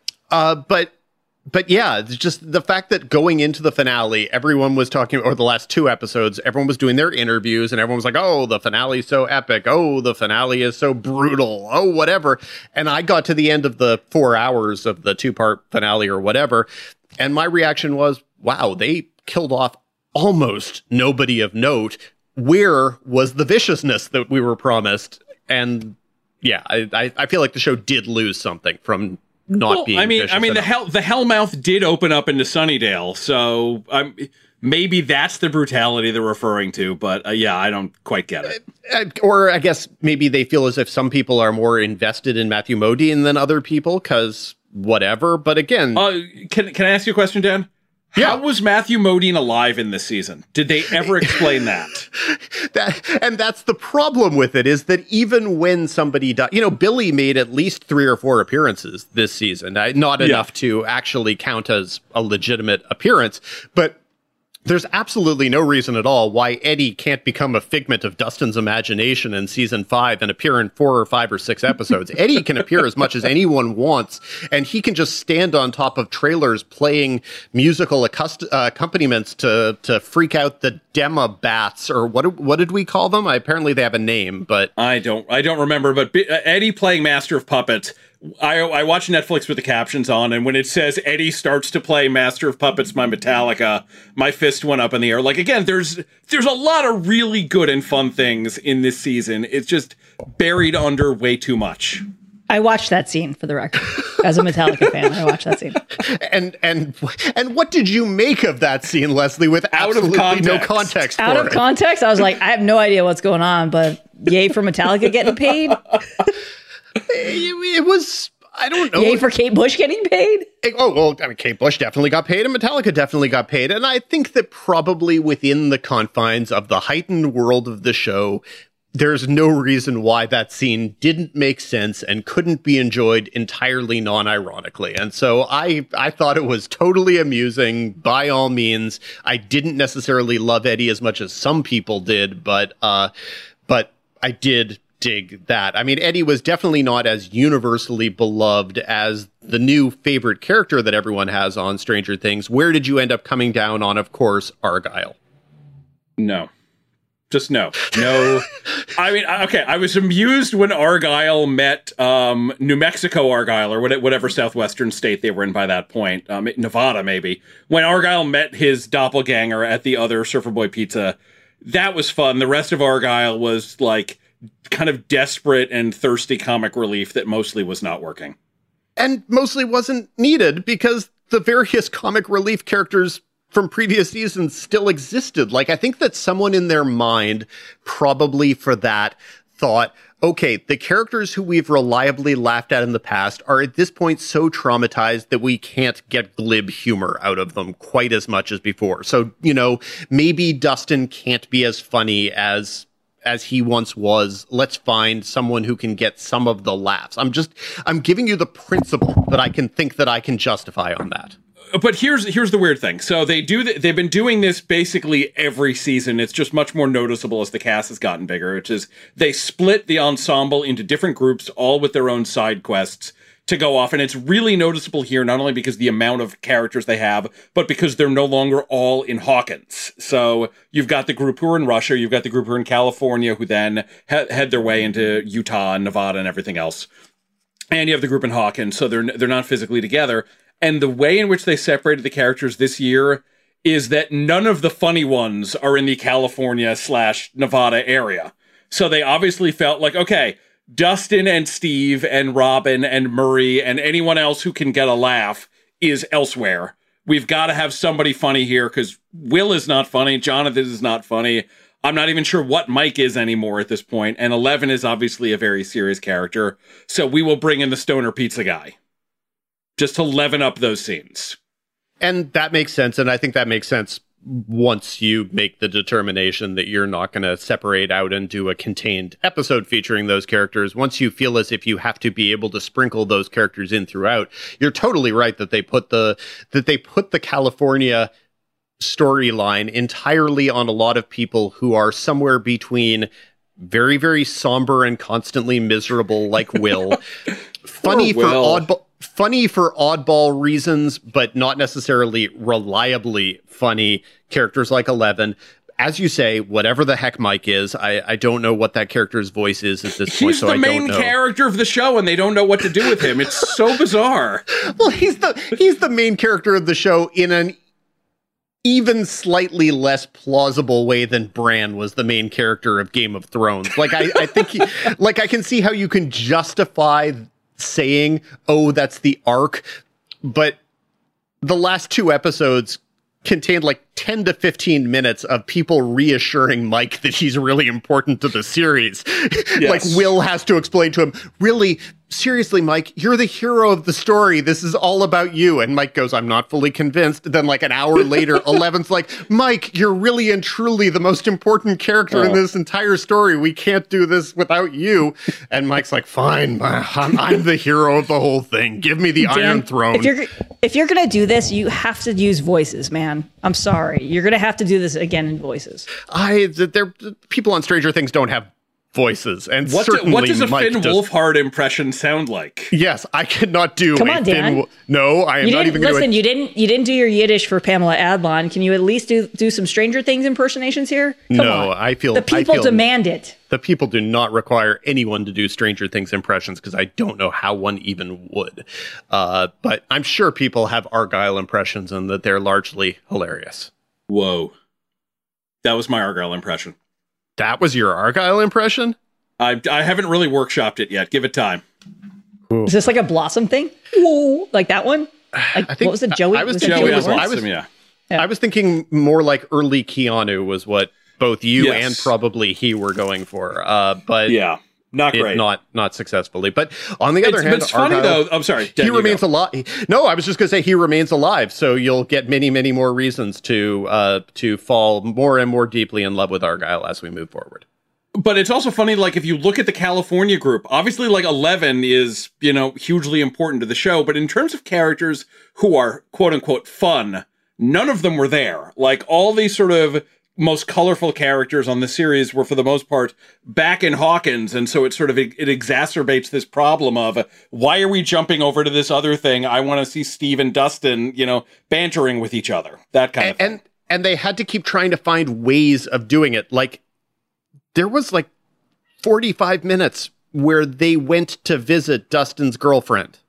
But yeah, it's just the fact that going into the finale, everyone was talking, or the last 2 episodes, everyone was doing their interviews and everyone was like, oh, the finale is so epic. Oh, the finale is so brutal. Oh, whatever. And I got to the end of the 4 hours of the 2-part finale or whatever. And my reaction was, wow, they killed off almost nobody of note. Where was the viciousness that we were promised? And yeah, I feel like the show did lose something from not being. I mean, the Hellmouth did open up into Sunnydale, so maybe that's the brutality they're referring to. But yeah, I don't quite get it. Or I guess maybe they feel as if some people are more invested in Matthew Modine than other people, because whatever. But again, can I ask you a question, Dan? Yeah. How was Matthew Modine alive in this season? Did they ever explain that? And that's the problem with it, is that even when somebody died, Billy made at least 3 or 4 appearances this season. Not enough to actually count as a legitimate appearance, but there's absolutely no reason at all why Eddie can't become a figment of Dustin's imagination in season 5 and appear in 4 or 5 or 6 episodes. Eddie can appear as much as anyone wants, and he can just stand on top of trailers playing musical accompaniments to freak out the Dema bats, or what did we call them? Apparently they have a name, but I don't remember. But Eddie playing Master of Puppets. I watch Netflix with the captions on, and when it says Eddie starts to play Master of Puppets by Metallica, my fist went up in the air. Again, there's a lot of really good and fun things in this season. It's just buried under way too much. I watched that scene, for the record. As a Metallica fan, I watched that scene. And what did you make of that scene, Leslie, with absolutely no context for it? Out of context? I was like, I have no idea what's going on, but yay for Metallica getting paid. It was, I don't know. Yay for Kate Bush getting paid? Kate Bush definitely got paid, and Metallica definitely got paid. And I think that probably within the confines of the heightened world of the show, there's no reason why that scene didn't make sense and couldn't be enjoyed entirely non-ironically. And so I thought it was totally amusing, by all means. I didn't necessarily love Eddie as much as some people did, but I did dig that. I mean, Eddie was definitely not as universally beloved as the new favorite character that everyone has on Stranger Things. Where did you end up coming down on, of course, Argyle? No. Just no. I mean, okay, I was amused when Argyle met New Mexico Argyle, or whatever southwestern state they were in by that point, Nevada maybe. When Argyle met his doppelganger at the other Surfer Boy Pizza, that was fun. The rest of Argyle was like kind of desperate and thirsty comic relief that mostly was not working. And mostly wasn't needed because the various comic relief characters from previous seasons still existed. Like, I think that someone in their mind, probably for that, thought, okay, the characters who we've reliably laughed at in the past are at this point so traumatized that we can't get glib humor out of them quite as much as before. So, you know, maybe Dustin can't be as funny as he once was. Let's find someone who can get some of the laughs. I'm giving you the principle that I can think that I can justify on that. But here's the weird thing. So they've been doing this basically every season. It's just much more noticeable as the cast has gotten bigger, which is they split the ensemble into different groups, all with their own side quests to go off. And it's really noticeable here, not only because the amount of characters they have, but because they're no longer all in Hawkins. So you've got the group who are in Russia, you've got the group who are in California, who then head their way into Utah and Nevada and everything else. And you have the group in Hawkins, so they're not physically together. And the way in which they separated the characters this year is that none of the funny ones are in the California/Nevada area. So they obviously felt like, okay, Dustin and Steve and Robin and Murray and anyone else who can get a laugh is elsewhere. We've got to have somebody funny here because Will is not funny. Jonathan is not funny. I'm not even sure what Mike is anymore at this point. And 11 is obviously a very serious character. So we will bring in the stoner pizza guy, just to leaven up those scenes. And that makes sense. And I think that makes sense once you make the determination that you're not going to separate out and do a contained episode featuring those characters. Once you feel as if you have to be able to sprinkle those characters in throughout, you're totally right that they put the California storyline entirely on a lot of people who are somewhere between very, very somber and constantly miserable, like Will. Funny for oddball reasons, but not necessarily reliably funny characters like 11. As you say, whatever the heck Mike is, I don't know what that character's voice is at this point. He's the main character of the show, and they don't know what to do with him. It's so bizarre. Well, he's the main character of the show in an even slightly less plausible way than Bran was the main character of Game of Thrones. Like, I think I can see how you can justify saying, oh, that's the arc, but the last two episodes contained like 10 to 15 minutes of people reassuring Mike that he's really important to the series. Yes. Like, Will has to explain to him, really, seriously, Mike, you're the hero of the story. This is all about you. And Mike goes, I'm not fully convinced. Then like an hour later, 11's like, Mike, you're really and truly the most important character in this entire story. We can't do this without you. And Mike's like, fine, I'm the hero of the whole thing. Give me the Iron Throne. If you're going to do this, you have to use voices, man. I'm sorry. You're going to have to do this again in voices. People on Stranger Things don't have voices, and what does a Mike Finn Wolfhard impression sound like? Yes, I cannot do. Come on, Dan. No, I am not even going to. Listen, you didn't do your Yiddish for Pamela Adlon. Can you at least do some Stranger Things impersonations here? Come on. I feel the people demand it. The people do not require anyone to do Stranger Things impressions because I don't know how one even would. But I'm sure people have Argyle impressions and that they're largely hilarious. Whoa, that was my Argyle impression. That was your Argyle impression? I haven't really workshopped it yet. Give it time. Ooh. Is this like a Blossom thing? Ooh, like that one? Like, I think, what was it, Joey? I was thinking more like early Keanu was what both you and probably he were going for. But yeah, not great. Not successfully. But on the other hand, it's funny Argyle, though. I'm sorry. He remains alive. No, I was just going to say he remains alive. So you'll get many, many more reasons to fall more and more deeply in love with Argyle as we move forward. But it's also funny, like, if you look at the California group, obviously, like, 11 is, hugely important to the show. But in terms of characters who are, quote unquote, fun, none of them were there. Like, all these sort of most colorful characters on the series were, for the most part, back in Hawkins. And so it exacerbates this problem of, why are we jumping over to this other thing? I want to see Steve and Dustin, bantering with each other. That kind of thing. And they had to keep trying to find ways of doing it. Like, there was like 45 minutes where they went to visit Dustin's girlfriend,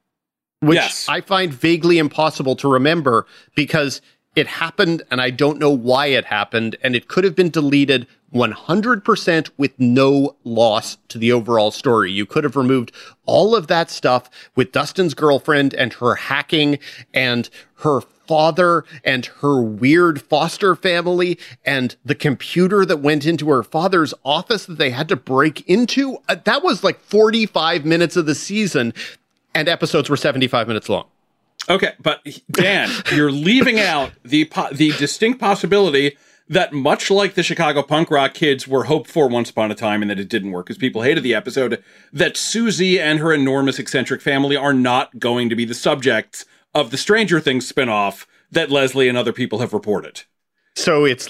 which I find vaguely impossible to remember because it happened and I don't know why it happened, and it could have been deleted 100% with no loss to the overall story. You could have removed all of that stuff with Dustin's girlfriend and her hacking and her father and her weird foster family and the computer that went into her father's office that they had to break into. That was like 45 minutes of the season, and episodes were 75 minutes long. Okay, but Dan, you're leaving out the distinct possibility that much like the Chicago punk rock kids were hoped for once upon a time and that it didn't work because people hated the episode, that Susie and her enormous eccentric family are not going to be the subjects of the Stranger Things spinoff that Leslie and other people have reported. So it's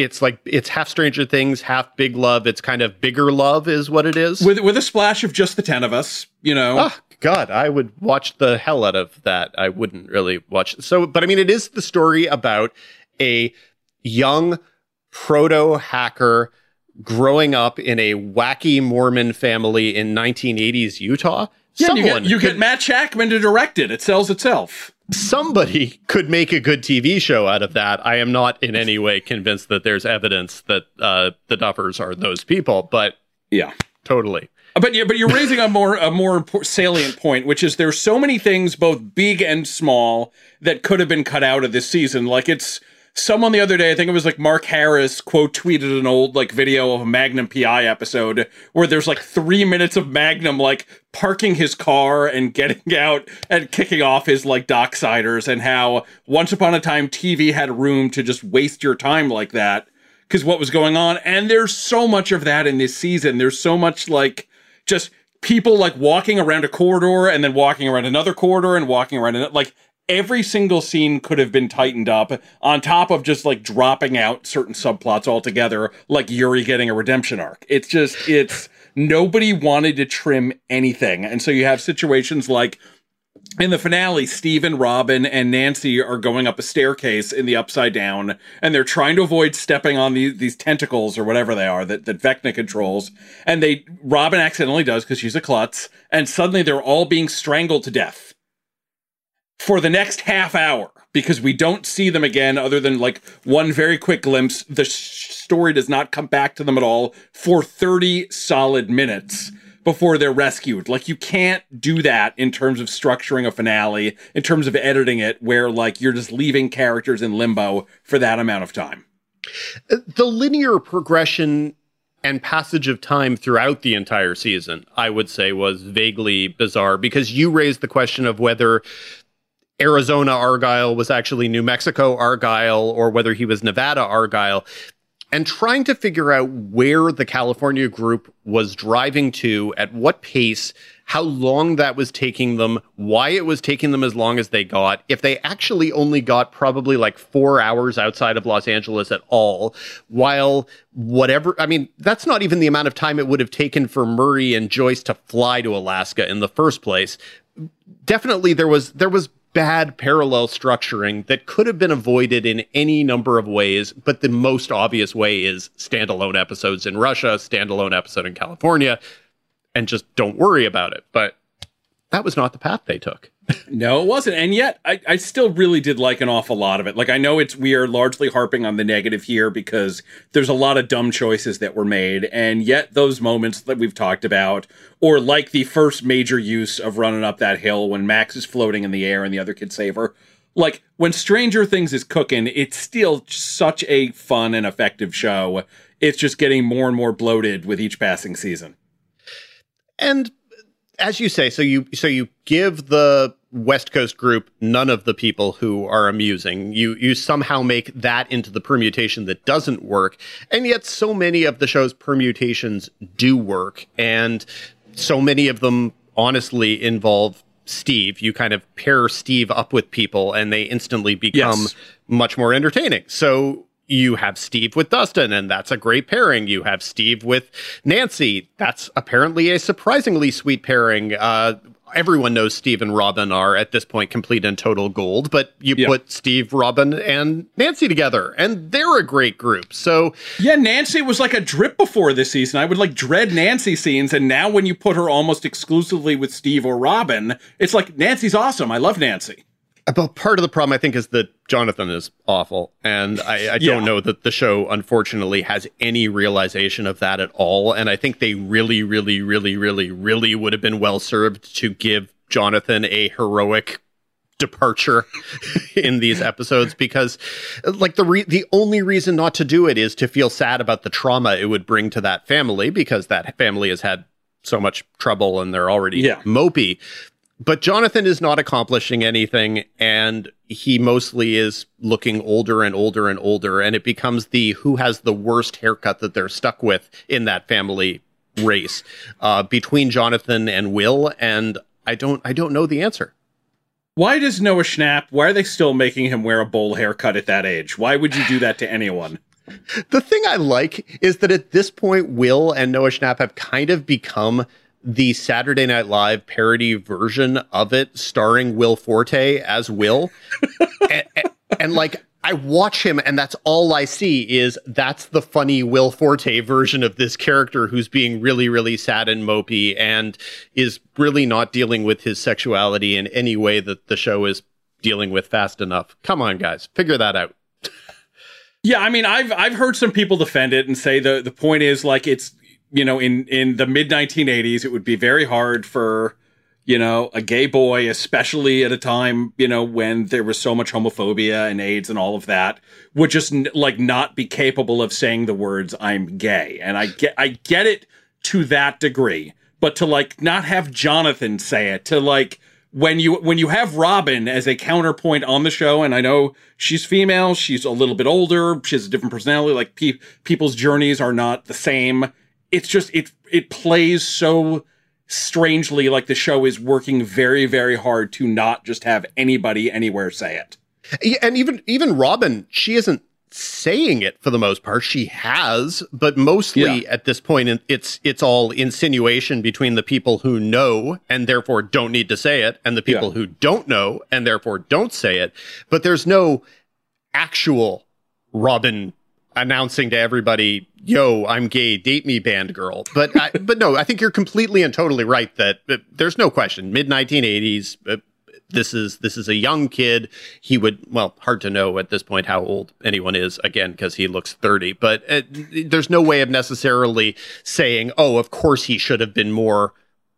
half Stranger Things, half Big Love. It's kind of Bigger Love is what it is. With a splash of just the 10 of us, you know. Oh, God, I would watch the hell out of that. I wouldn't really watch. So, but I mean, it is the story about a young proto-hacker growing up in a wacky Mormon family in 1980s Utah. Yeah, you get Matt Shackman to direct it. It sells itself. Somebody could make a good TV show out of that. I am not in any way convinced that there's evidence that the Duffers are those people, but yeah, totally. But you're raising a more salient point, which is there's so many things, both big and small, that could have been cut out of this season. Like someone the other day, I think it was like Mark Harris, quote tweeted an old like video of a Magnum PI episode where there's like 3 minutes of Magnum like parking his car and getting out and kicking off his like docksiders, and how once upon a time TV had room to just waste your time like that because what was going on. And there's so much of that in this season. There's so much like just people like walking around a corridor and then walking around another corridor and walking around another, like every single scene could have been tightened up on top of just like dropping out certain subplots altogether, like Yuri getting a redemption arc. It's nobody wanted to trim anything. And so you have situations like in the finale, Stephen, Robin, and Nancy are going up a staircase in the Upside Down, and they're trying to avoid stepping on these tentacles or whatever they are that Vecna controls. And Robin accidentally does because she's a klutz, and suddenly they're all being strangled to death for the next half hour because we don't see them again other than like one very quick glimpse. The story does not come back to them at all for 30 solid minutes before they're rescued. Like, you can't do that in terms of structuring a finale, in terms of editing it, where like you're just leaving characters in limbo for that amount of time. The linear progression and passage of time throughout the entire season, I would say, was vaguely bizarre because you raised the question of whether Arizona Argyle was actually New Mexico Argyle or whether he was Nevada Argyle. And trying to figure out where the California group was driving to, at what pace, how long that was taking them, why it was taking them as long as they got, if they actually only got probably like 4 hours outside of Los Angeles at all, while whatever, I mean, that's not even the amount of time it would have taken for Murray and Joyce to fly to Alaska in the first place. Definitely there was bad parallel structuring that could have been avoided in any number of ways, but the most obvious way is standalone episodes in Russia, standalone episode in California, and just don't worry about it. But that was not the path they took. No, it wasn't. And yet, I still really did like an awful lot of it. Like, I know we are largely harping on the negative here because there's a lot of dumb choices that were made. And yet those moments that we've talked about, or like the first major use of running up that hill when Max is floating in the air and the other kids save her. Like, when Stranger Things is cooking, it's still such a fun and effective show. It's just getting more and more bloated with each passing season. And as you say, so you give the West Coast group none of the people who are amusing. You somehow make that into the permutation that doesn't work. And yet so many of the show's permutations do work. And so many of them honestly involve Steve. You kind of pair Steve up with people and they instantly become much more entertaining. So you have Steve with Dustin, and that's a great pairing. You have Steve with Nancy. That's apparently a surprisingly sweet pairing. everyone knows Steve and Robin are at this point complete and total gold, but you put Steve, Robin, and Nancy together, and they're a great group. So yeah, Nancy was like a drip before this season. I would like dread Nancy scenes, and now when you put her almost exclusively with Steve or Robin, it's like Nancy's awesome. I love Nancy. But part of the problem, I think, is that Jonathan is awful. And I don't know that the show, unfortunately, has any realization of that at all. And I think they really, really, really, really, really would have been well served to give Jonathan a heroic departure in these episodes, because like the only reason not to do it is to feel sad about the trauma it would bring to that family, because that family has had so much trouble and they're already mopey. But Jonathan is not accomplishing anything, and he mostly is looking older and older and older, and it becomes the who has the worst haircut that they're stuck with in that family race between Jonathan and Will, and I don't know the answer. Why does Noah Schnapp, why are they still making him wear a bowl haircut at that age? Why would you do that to anyone? The thing I like is that at this point, Will and Noah Schnapp have kind of become the Saturday Night Live parody version of it, starring Will Forte as Will. and like, I watch him and that's all I see is that's the funny Will Forte version of this character who's being really, really sad and mopey and is really not dealing with his sexuality in any way that the show is dealing with fast enough. Come on, guys, figure that out. Yeah, I mean, I've heard some people defend it and say the point is like it's, you know, in the mid 1980s, it would be very hard for, you know, a gay boy, especially at a time, you know, when there was so much homophobia and AIDS and all of that, would just like not be capable of saying the words "I'm gay." And I get it to that degree, but to like not have Jonathan say it, to like when you have Robin as a counterpoint on the show, and I know she's female, she's a little bit older, she has a different personality, like people's journeys are not the same. It's just, it plays so strangely like the show is working very, very hard to not just have anybody anywhere say it. Yeah, and even Robin, she isn't saying it for the most part. She has, but mostly at this point, it's all insinuation between the people who know and therefore don't need to say it, and the people who don't know and therefore don't say it. But there's no actual Robin announcing to everybody, yo, I'm gay, date me, band girl. But no, I think you're completely and totally right that there's no question. Mid 1980s, this is a young kid. He would, well, hard to know at this point how old anyone is, again, because he looks 30. But there's no way of necessarily saying, oh, of course he should have been more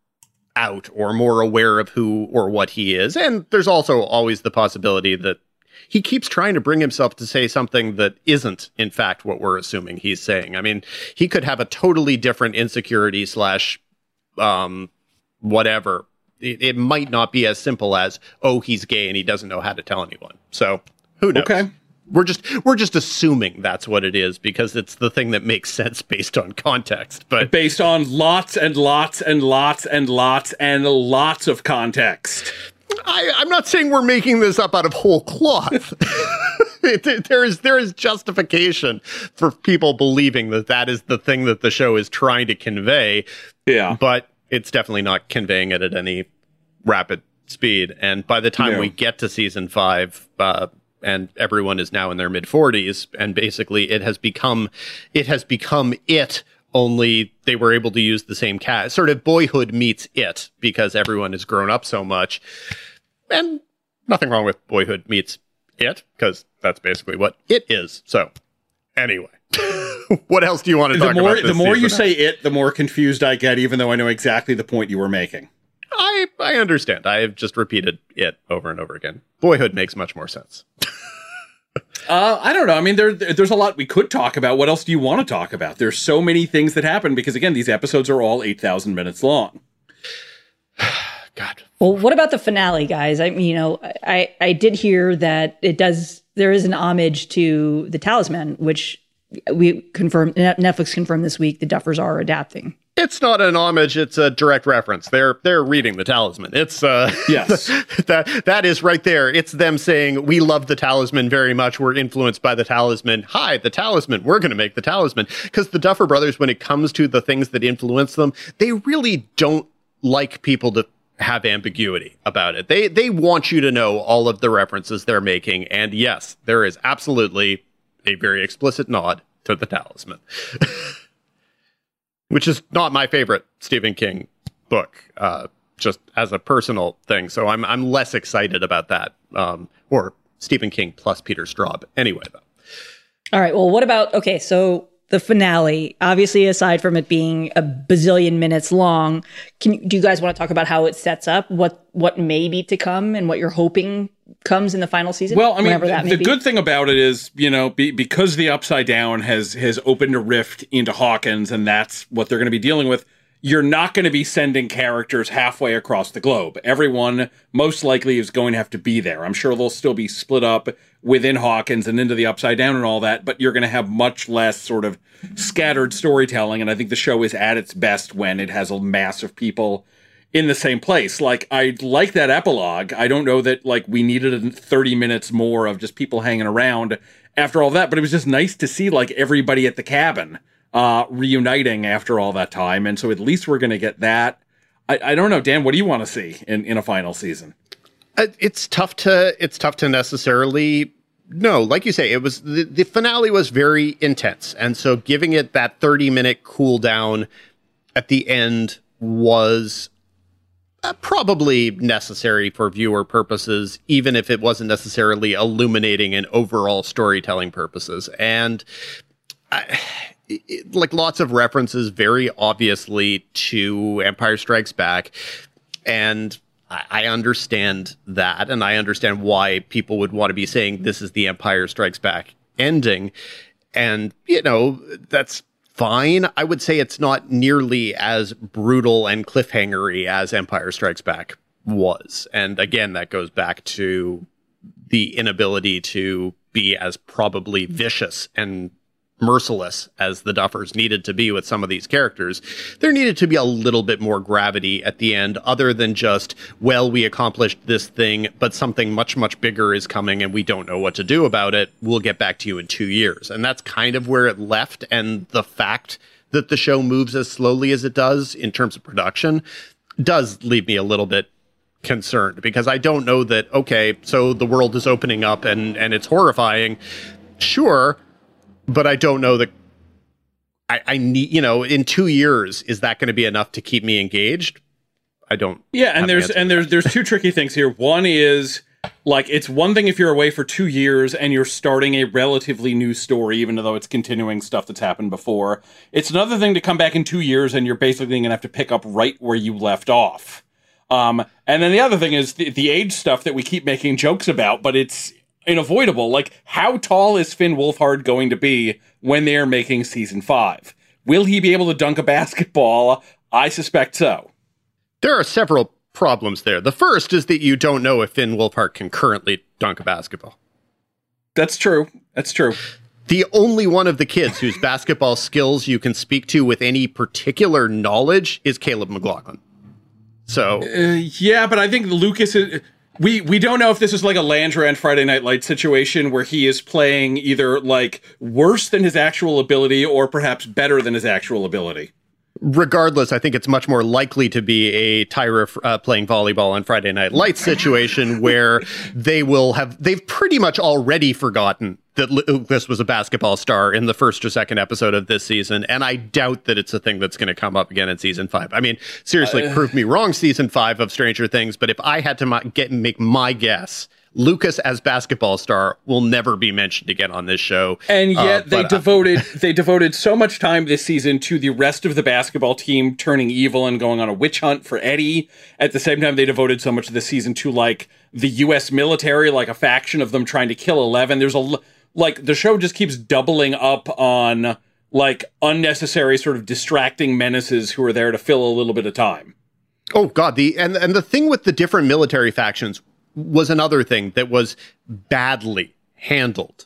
out or more aware of who or what he is. And there's also always the possibility that he keeps trying to bring himself to say something that isn't, in fact, what we're assuming he's saying. I mean, he could have a totally different insecurity / whatever. It might not be as simple as, oh, he's gay and he doesn't know how to tell anyone. So who knows? Okay. We're just assuming that's what it is because it's the thing that makes sense based on context. But based on lots and lots and lots and lots and lots of context. I'm not saying we're making this up out of whole cloth. There is justification for people believing that is the thing that the show is trying to convey. Yeah. But it's definitely not conveying it at any rapid speed. And by the time we get to season 5, and everyone is now in their mid-40s, and basically it has become it. Only they were able to use the same cast. Sort of Boyhood meets It, because everyone has grown up so much. And nothing wrong with Boyhood meets It, because that's basically what it is. So, anyway. What else do you want to talk about this The more you season? say it, the more confused I get, even though I know exactly the point you were making. I understand. I have just repeated it over and over again. Boyhood makes much more sense. I don't know. I mean, there's a lot we could talk about. What else do you want to talk about? There's so many things that happen because, again, these episodes are all 8,000 minutes long. God. Well, what about the finale, guys? I mean, you know, I did hear that there is an homage to The Talisman, which Netflix confirmed this week the Duffers are adapting. It's not an homage, it's a direct reference. They're reading The Talisman. It's yes. that is right there. It's them saying, we love The Talisman very much. We're influenced by The Talisman. Hi, The Talisman. We're going to make The Talisman. Because the Duffer Brothers, when it comes to the things that influence them, they really don't like people to have ambiguity about it. They want you to know all of the references they're making. And yes, there is absolutely a very explicit nod to the Talisman, which is not my favorite Stephen King book, just as a personal thing. So I'm less excited about that, or Stephen King plus Peter Straub. Anyway, though. All right. Well, what about, okay, so the finale, obviously, aside from it being a bazillion minutes long, do you guys want to talk about how it sets up what may be to come and what you're hoping comes in the final season? Well, I mean, the good thing about it is, because the Upside Down has opened a rift into Hawkins, and that's what they're going to be dealing with, you're not going to be sending characters halfway across the globe. Everyone most likely is going to have to be there. I'm sure they'll still be split up within Hawkins and into the Upside Down and all that, but you're going to have much less sort of scattered storytelling, and I think the show is at its best when it has a mass of people in the same place. Like, I like that epilogue. I don't know that, we needed 30 minutes more of just people hanging around after all that, but it was just nice to see, everybody at the cabin reuniting after all that time, and so at least we're going to get that. I don't know, Dan, what do you want to see in a final season? It's tough to necessarily know. Like you say, it was the finale was very intense, and so giving it that 30-minute cool down at the end was probably necessary for viewer purposes, even if it wasn't necessarily illuminating in overall storytelling purposes. And lots of references very obviously to Empire Strikes Back. And I understand that, and I understand why people would want to be saying this is the Empire Strikes Back ending. And, that's fine. I would say it's not nearly as brutal and cliffhangery as Empire Strikes Back was. And again, that goes back to the inability to be as probably vicious and merciless as the Duffers needed to be with some of these characters. There needed to be a little bit more gravity at the end, other than just, well, we accomplished this thing, but something much, much bigger is coming and we don't know what to do about it. We'll get back to you in 2 years. And that's kind of where it left. And the fact that the show moves as slowly as it does in terms of production does leave me a little bit concerned, because I don't know that, okay, so the world is opening up and it's horrifying. Sure. But I don't know that I need, in 2 years, is that going to be enough to keep me engaged? I don't. Yeah, and there's two tricky things here. One is, it's one thing if you're away for 2 years and you're starting a relatively new story, even though it's continuing stuff that's happened before. It's another thing to come back in 2 years and you're basically going to have to pick up right where you left off. And then the other thing is the age stuff that we keep making jokes about, but it's unavoidable. How tall is Finn Wolfhard going to be when they're making season 5? Will he be able to dunk a basketball? I suspect so. There are several problems there. The first is that you don't know if Finn Wolfhard can currently dunk a basketball. That's true. The only one of the kids whose basketball skills you can speak to with any particular knowledge is Caleb McLaughlin. So yeah, but I think Lucas is... We don't know if this is like a Landry Friday Night Lights situation where he is playing either worse than his actual ability or perhaps better than his actual ability. Regardless, I think it's much more likely to be a Tyra playing volleyball on Friday Night Lights situation where they've pretty much already forgotten that Lucas was a basketball star in the first or second episode of this season. And I doubt that it's a thing that's going to come up again in season 5. I mean, seriously, prove me wrong, season 5 of Stranger Things. But if I had to make my guess, Lucas as basketball star will never be mentioned again on this show. And yet they devoted so much time this season to the rest of the basketball team turning evil and going on a witch hunt for Eddie. At the same time, they devoted so much of the season to the U.S. military, a faction of them trying to kill 11. There's the show just keeps doubling up on unnecessary sort of distracting menaces who are there to fill a little bit of time. Oh God, and the thing with the different military factions was another thing that was badly handled.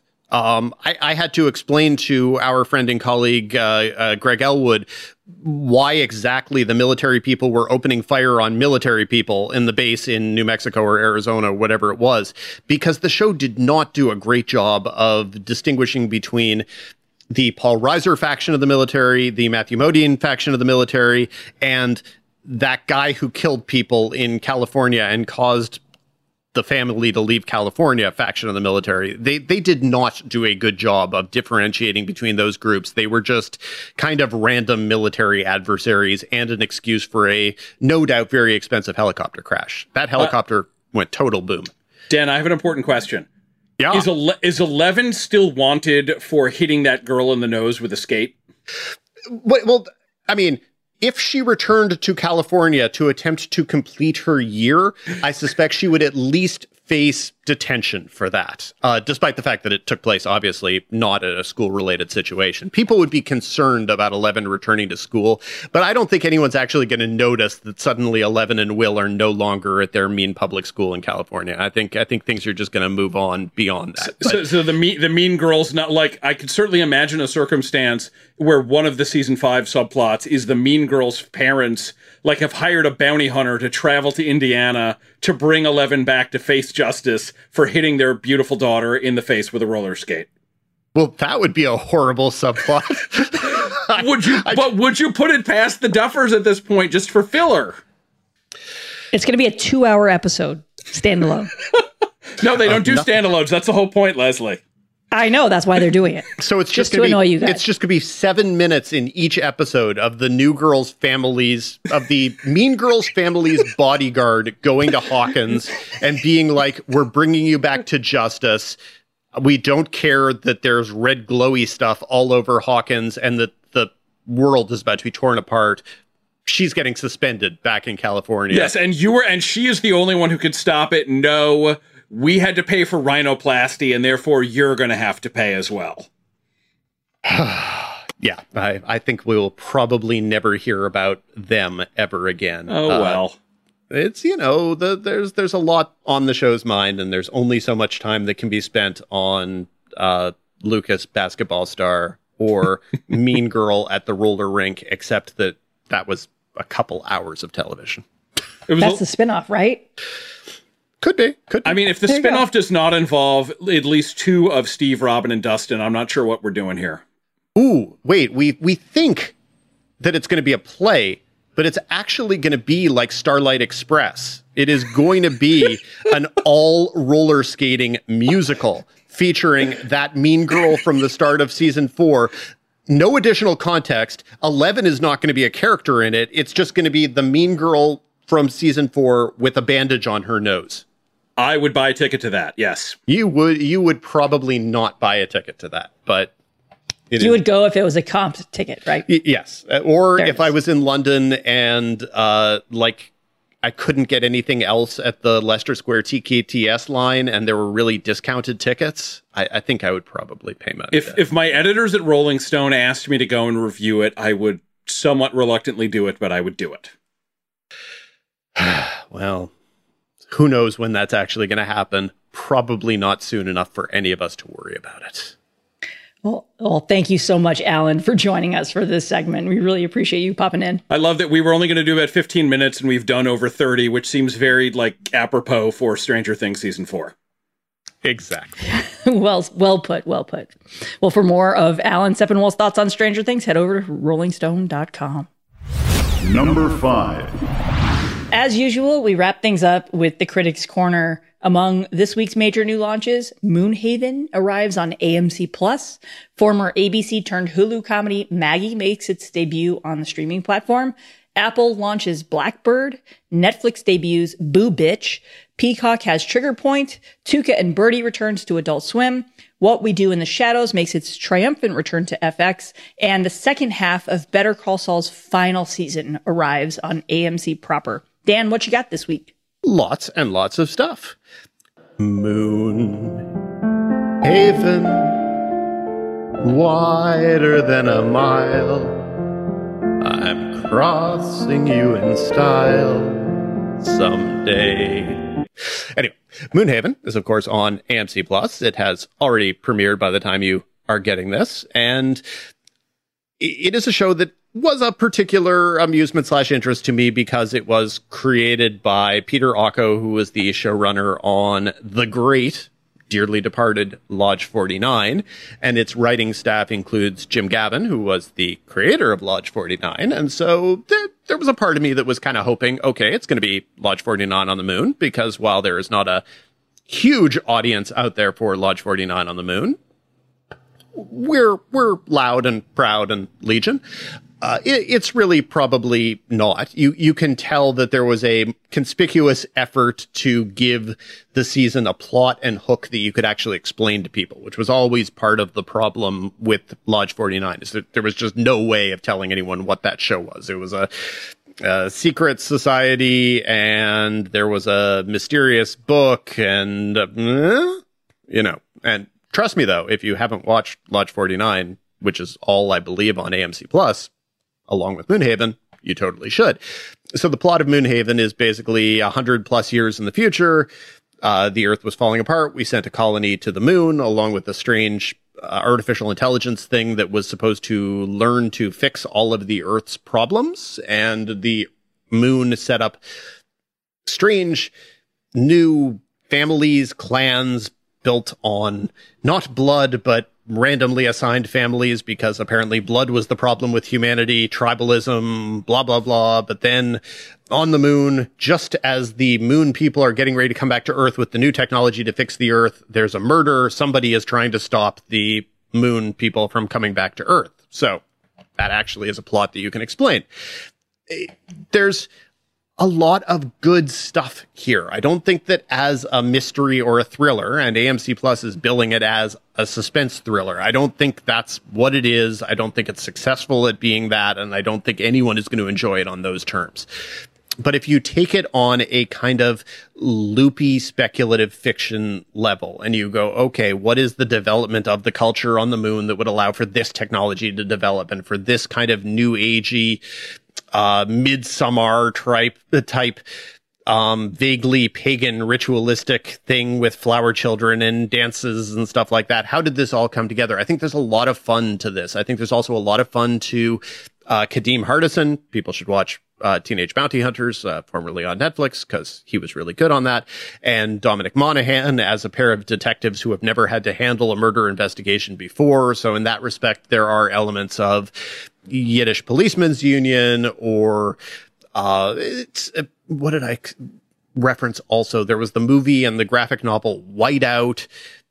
I had to explain to our friend and colleague, Greg Elwood, why exactly the military people were opening fire on military people in the base in New Mexico or Arizona, whatever it was, because the show did not do a great job of distinguishing between the Paul Reiser faction of the military, the Matthew Modine faction of the military, and that guy who killed people in California and caused the family to leave California faction of the military. They did not do a good job of differentiating between those groups. They were just kind of random military adversaries and an excuse for a no doubt very expensive helicopter crash. That helicopter went total boom. Dan, I have an important question. Yeah. Is 11 still wanted for hitting that girl in the nose with a skate? Well, I mean, if she returned to California to attempt to complete her year, I suspect she would at least face detention for that, despite the fact that it took place, obviously, not at a school-related situation. People would be concerned about 11 returning to school, but I don't think anyone's actually going to notice that suddenly 11 and Will are no longer at their mean public school in California. I think things are just going to move on beyond that. So the mean girls, not like, I could certainly imagine a circumstance where one of the season 5 subplots is the mean girls' parents like have hired a bounty hunter to travel to Indiana to bring 11 back to face justice for hitting their beautiful daughter in the face with a roller skate. Well, that would be a horrible subplot. Would you put it past the Duffers at this point just for filler? It's going to be a 2-hour episode, standalone. No, they don't do standalones. That's the whole point, Leslie. I know, that's why they're doing it. So it's just to annoy you guys. It's just going to be 7 minutes in each episode of the New Girls families, of the Mean Girls family's bodyguard going to Hawkins and being like, we're bringing you back to justice. We don't care that there's red glowy stuff all over Hawkins and that the world is about to be torn apart. She's getting suspended back in California. Yes, and she is the only one who could stop it. No, we had to pay for rhinoplasty, and therefore you're going to have to pay as well. Yeah, I think we'll probably never hear about them ever again. Oh, well. It's, there's a lot on the show's mind, and there's only so much time that can be spent on Lucas Basketball Star or Mean Girl at the roller rink, except that was a couple hours of television. That's the spinoff, right? Could be. I mean, if the spinoff does not involve at least 2 of Steve, Robin, and Dustin, I'm not sure what we're doing here. Ooh, wait, we think that it's going to be a play, but it's actually going to be like Starlight Express. It is going to be an all roller skating musical featuring that mean girl from the start of season 4. No additional context. 11 is not going to be a character in it. It's just going to be the mean girl from season 4 with a bandage on her nose. I would buy a ticket to that, yes. You would probably not buy a ticket to that, but you would go if it was a comp ticket, right? Yes. Or if I was in London and I couldn't get anything else at the Leicester Square TKTS line and there were really discounted tickets, I think I would probably pay money. If my editors at Rolling Stone asked me to go and review it, I would somewhat reluctantly do it, but I would do it. Well, who knows when that's actually going to happen? Probably not soon enough for any of us to worry about it. Well, thank you so much, Alan, for joining us for this segment. We really appreciate you popping in. I love that we were only going to do about 15 minutes and we've done over 30, which seems very apropos for Stranger Things season 4. Exactly. Well put. Well, for more of Alan Sepinwall's thoughts on Stranger Things, head over to rollingstone.com. Number 5. As usual, we wrap things up with the Critics' Corner. Among this week's major new launches, Moonhaven arrives on AMC+. Former ABC turned Hulu comedy Maggie makes its debut on the streaming platform. Apple launches Blackbird. Netflix debuts Boo Bitch. Peacock has Trigger Point. Tuca and Birdie returns to Adult Swim. What We Do in the Shadows makes its triumphant return to FX. And the second half of Better Call Saul's final season arrives on AMC proper. Dan, what you got this week? Lots and lots of stuff. Moon Haven, wider than a mile. I'm crossing you in style someday. Anyway, Moonhaven is, of course, on AMC+. It has already premiered by the time you are getting this, and it is a show that was a particular amusement / interest to me because it was created by Peter Ocko, who was the showrunner on the great dearly departed Lodge 49, and its writing staff includes Jim Gavin, who was the creator of Lodge 49. And so there was a part of me that was kind of hoping, okay, it's going to be Lodge 49 on the moon, because while there is not a huge audience out there for Lodge 49 on the moon, we're loud and proud and Legion. It's really probably not. You can tell that there was a conspicuous effort to give the season a plot and hook that you could actually explain to people, which was always part of the problem with Lodge 49, is that there was just no way of telling anyone what that show was. It was a secret society, and there was a mysterious book, and, and trust me, though, if you haven't watched Lodge 49, which is all, I believe, on AMC Plus, along with Moonhaven, you totally should. So the plot of Moonhaven is basically 100 plus years in the future. The Earth was falling apart. We sent a colony to the moon, along with a strange artificial intelligence thing that was supposed to learn to fix all of the Earth's problems. And the moon set up strange new families, clans built on not blood, but randomly assigned families, because apparently blood was the problem with humanity, tribalism, blah, blah, blah. But then on the moon, just as the moon people are getting ready to come back to Earth with the new technology to fix the Earth, there's a murder. Somebody is trying to stop the moon people from coming back to Earth. So that actually is a plot that you can explain. There's a lot of good stuff here. I don't think that as a mystery or a thriller, and AMC Plus is billing it as a suspense thriller, I don't think that's what it is. I don't think it's successful at being that, and I don't think anyone is going to enjoy it on those terms. But if you take it on a kind of loopy speculative fiction level and you go, okay, what is the development of the culture on the moon that would allow for this technology to develop and for this kind of new agey midsummer type vaguely pagan ritualistic thing with flower children and dances and stuff like that? How did this all come together? I think there's a lot of fun to this. I think there's also a lot of fun to Kadeem Hardison. People should watch Teenage Bounty Hunters, formerly on Netflix, because he was really good on that. And Dominic Monaghan as a pair of detectives who have never had to handle a murder investigation before. So in that respect, there are elements of Yiddish Policemen's Union, or what did I reference also? There was the movie and the graphic novel Whiteout.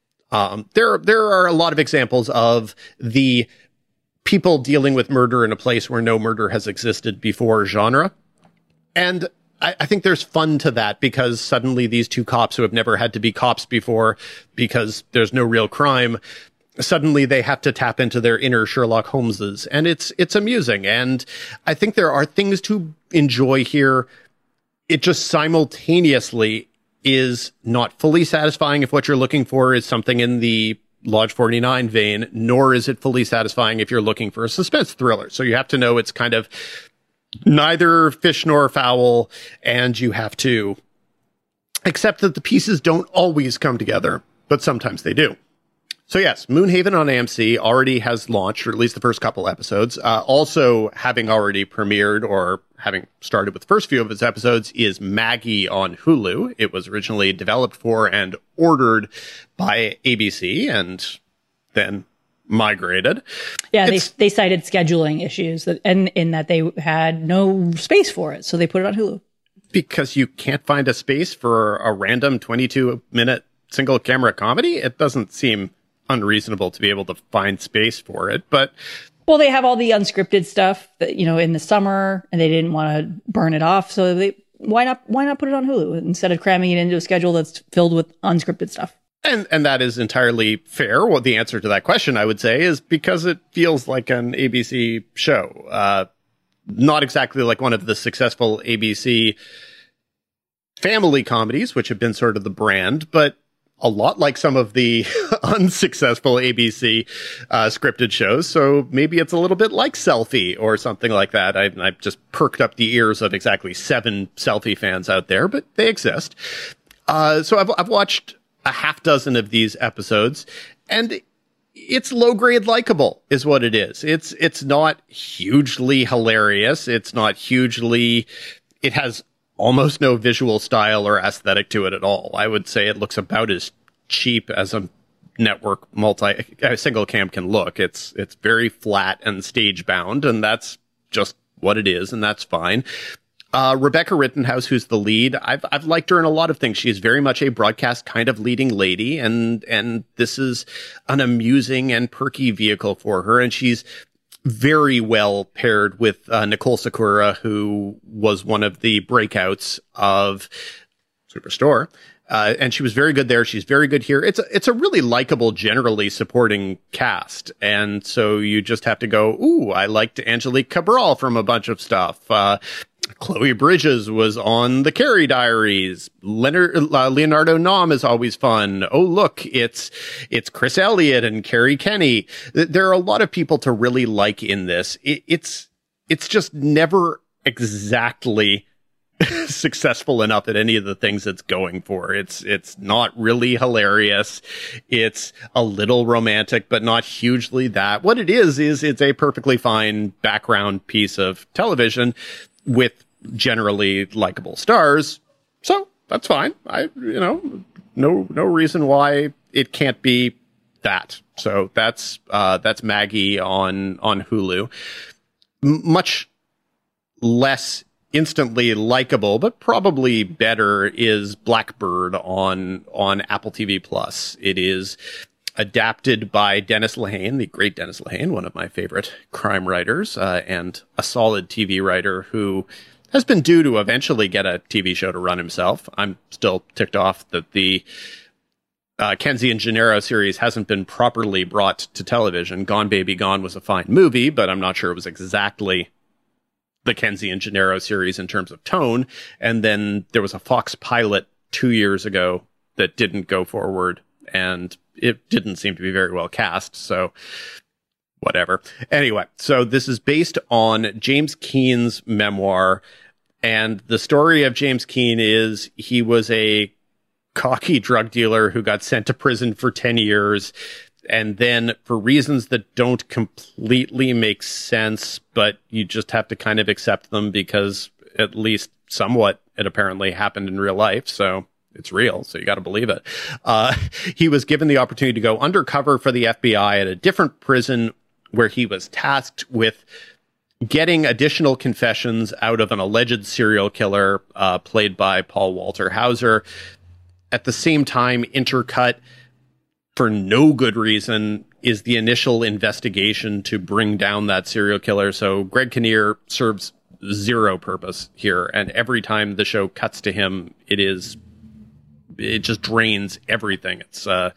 There are a lot of examples of the people dealing with murder in a place where no murder has existed before genre. And I think there's fun to that, because suddenly these two cops who have never had to be cops before because there's no real crime, suddenly they have to tap into their inner Sherlock Holmeses, and it's amusing. And I think there are things to enjoy here. It just simultaneously is not fully satisfying if what you're looking for is something in the Lodge 49 vein, nor is it fully satisfying if you're looking for a suspense thriller. So you have to know it's kind of neither fish nor fowl, and you have to accept that the pieces don't always come together, but sometimes they do. So yes, Moonhaven on AMC already has launched, or at least the first couple episodes. Also having already premiered, or having started with the first few of its episodes, is Maggie on Hulu. It was originally developed for and ordered by ABC and then migrated. Yeah, they cited scheduling issues and in that they had no space for it, so they put it on Hulu. Because you can't find a space for a random 22-minute single camera comedy? It doesn't seem unreasonable to be able to find space for it, but well, they have all the unscripted stuff that, in the summer, and they didn't want to burn it off, so why not put it on Hulu instead of cramming it into a schedule that's filled with unscripted stuff? And that is entirely fair. Well, the answer to that question, I would say, is because it feels like an ABC show. Not exactly like one of the successful ABC family comedies, which have been sort of the brand, but a lot like some of the unsuccessful ABC scripted shows. So maybe it's a little bit like Selfie or something like that. I've just perked up the ears of exactly 7 Selfie fans out there, but they exist. So I've watched a half dozen of these episodes, and it's low-grade likable is what it is. It's not hugely hilarious. It's not hugely... It has almost no visual style or aesthetic to it at all. I would say it looks about as cheap as a network single cam can look. It's very flat and stage bound, and that's just what it is, and that's fine. Rebecca Rittenhouse, who's the lead, I've liked her in a lot of things. She's very much a broadcast kind of leading lady, and this is an amusing and perky vehicle for her. And she's very well paired with Nicole Sakura, who was one of the breakouts of Superstore. And she was very good there. She's very good here. It's a really likable, generally supporting cast. And so you just have to go, ooh, I liked Angelique Cabral from a bunch of stuff. Chloe Bridges was on The Carrie Diaries. Leonardo Nam is always fun. Oh, look, it's Chris Elliott and Carrie Kenny. There are a lot of people to really like in this. It's just never exactly successful enough at any of the things it's going for. It's not really hilarious. It's a little romantic, but not hugely that. What it is it's a perfectly fine background piece of television with generally likable stars. So that's fine. No reason why it can't be that. So that's Maggie on Hulu. Much less instantly likable, but probably better, is Blackbird on Apple TV Plus. It is adapted by Dennis Lehane, the great Dennis Lehane, one of my favorite crime writers, and a solid TV writer who has been due to eventually get a TV show to run himself. I'm still ticked off that the Kenzie and Gennaro series hasn't been properly brought to television. Gone Baby Gone was a fine movie, but I'm not sure it was exactly the Kenzie and Gennaro series in terms of tone. And then there was a Fox pilot 2 years ago that didn't go forward, and it didn't seem to be very well cast. So whatever. Anyway, so this is based on James Keen's memoir. And the story of James Keen is he was a cocky drug dealer who got sent to prison for 10 years. And then, for reasons that don't completely make sense, but you just have to kind of accept them because at least somewhat it apparently happened in real life. So it's real. So you got to believe it. He was given the opportunity to go undercover for the FBI at a different prison where he was tasked with getting additional confessions out of an alleged serial killer, played by Paul Walter Hauser. At the same time, intercut, for no good reason, is the initial investigation to bring down that serial killer. So Greg Kinnear serves zero purpose here. And every time the show cuts to him, it just drains everything. It's a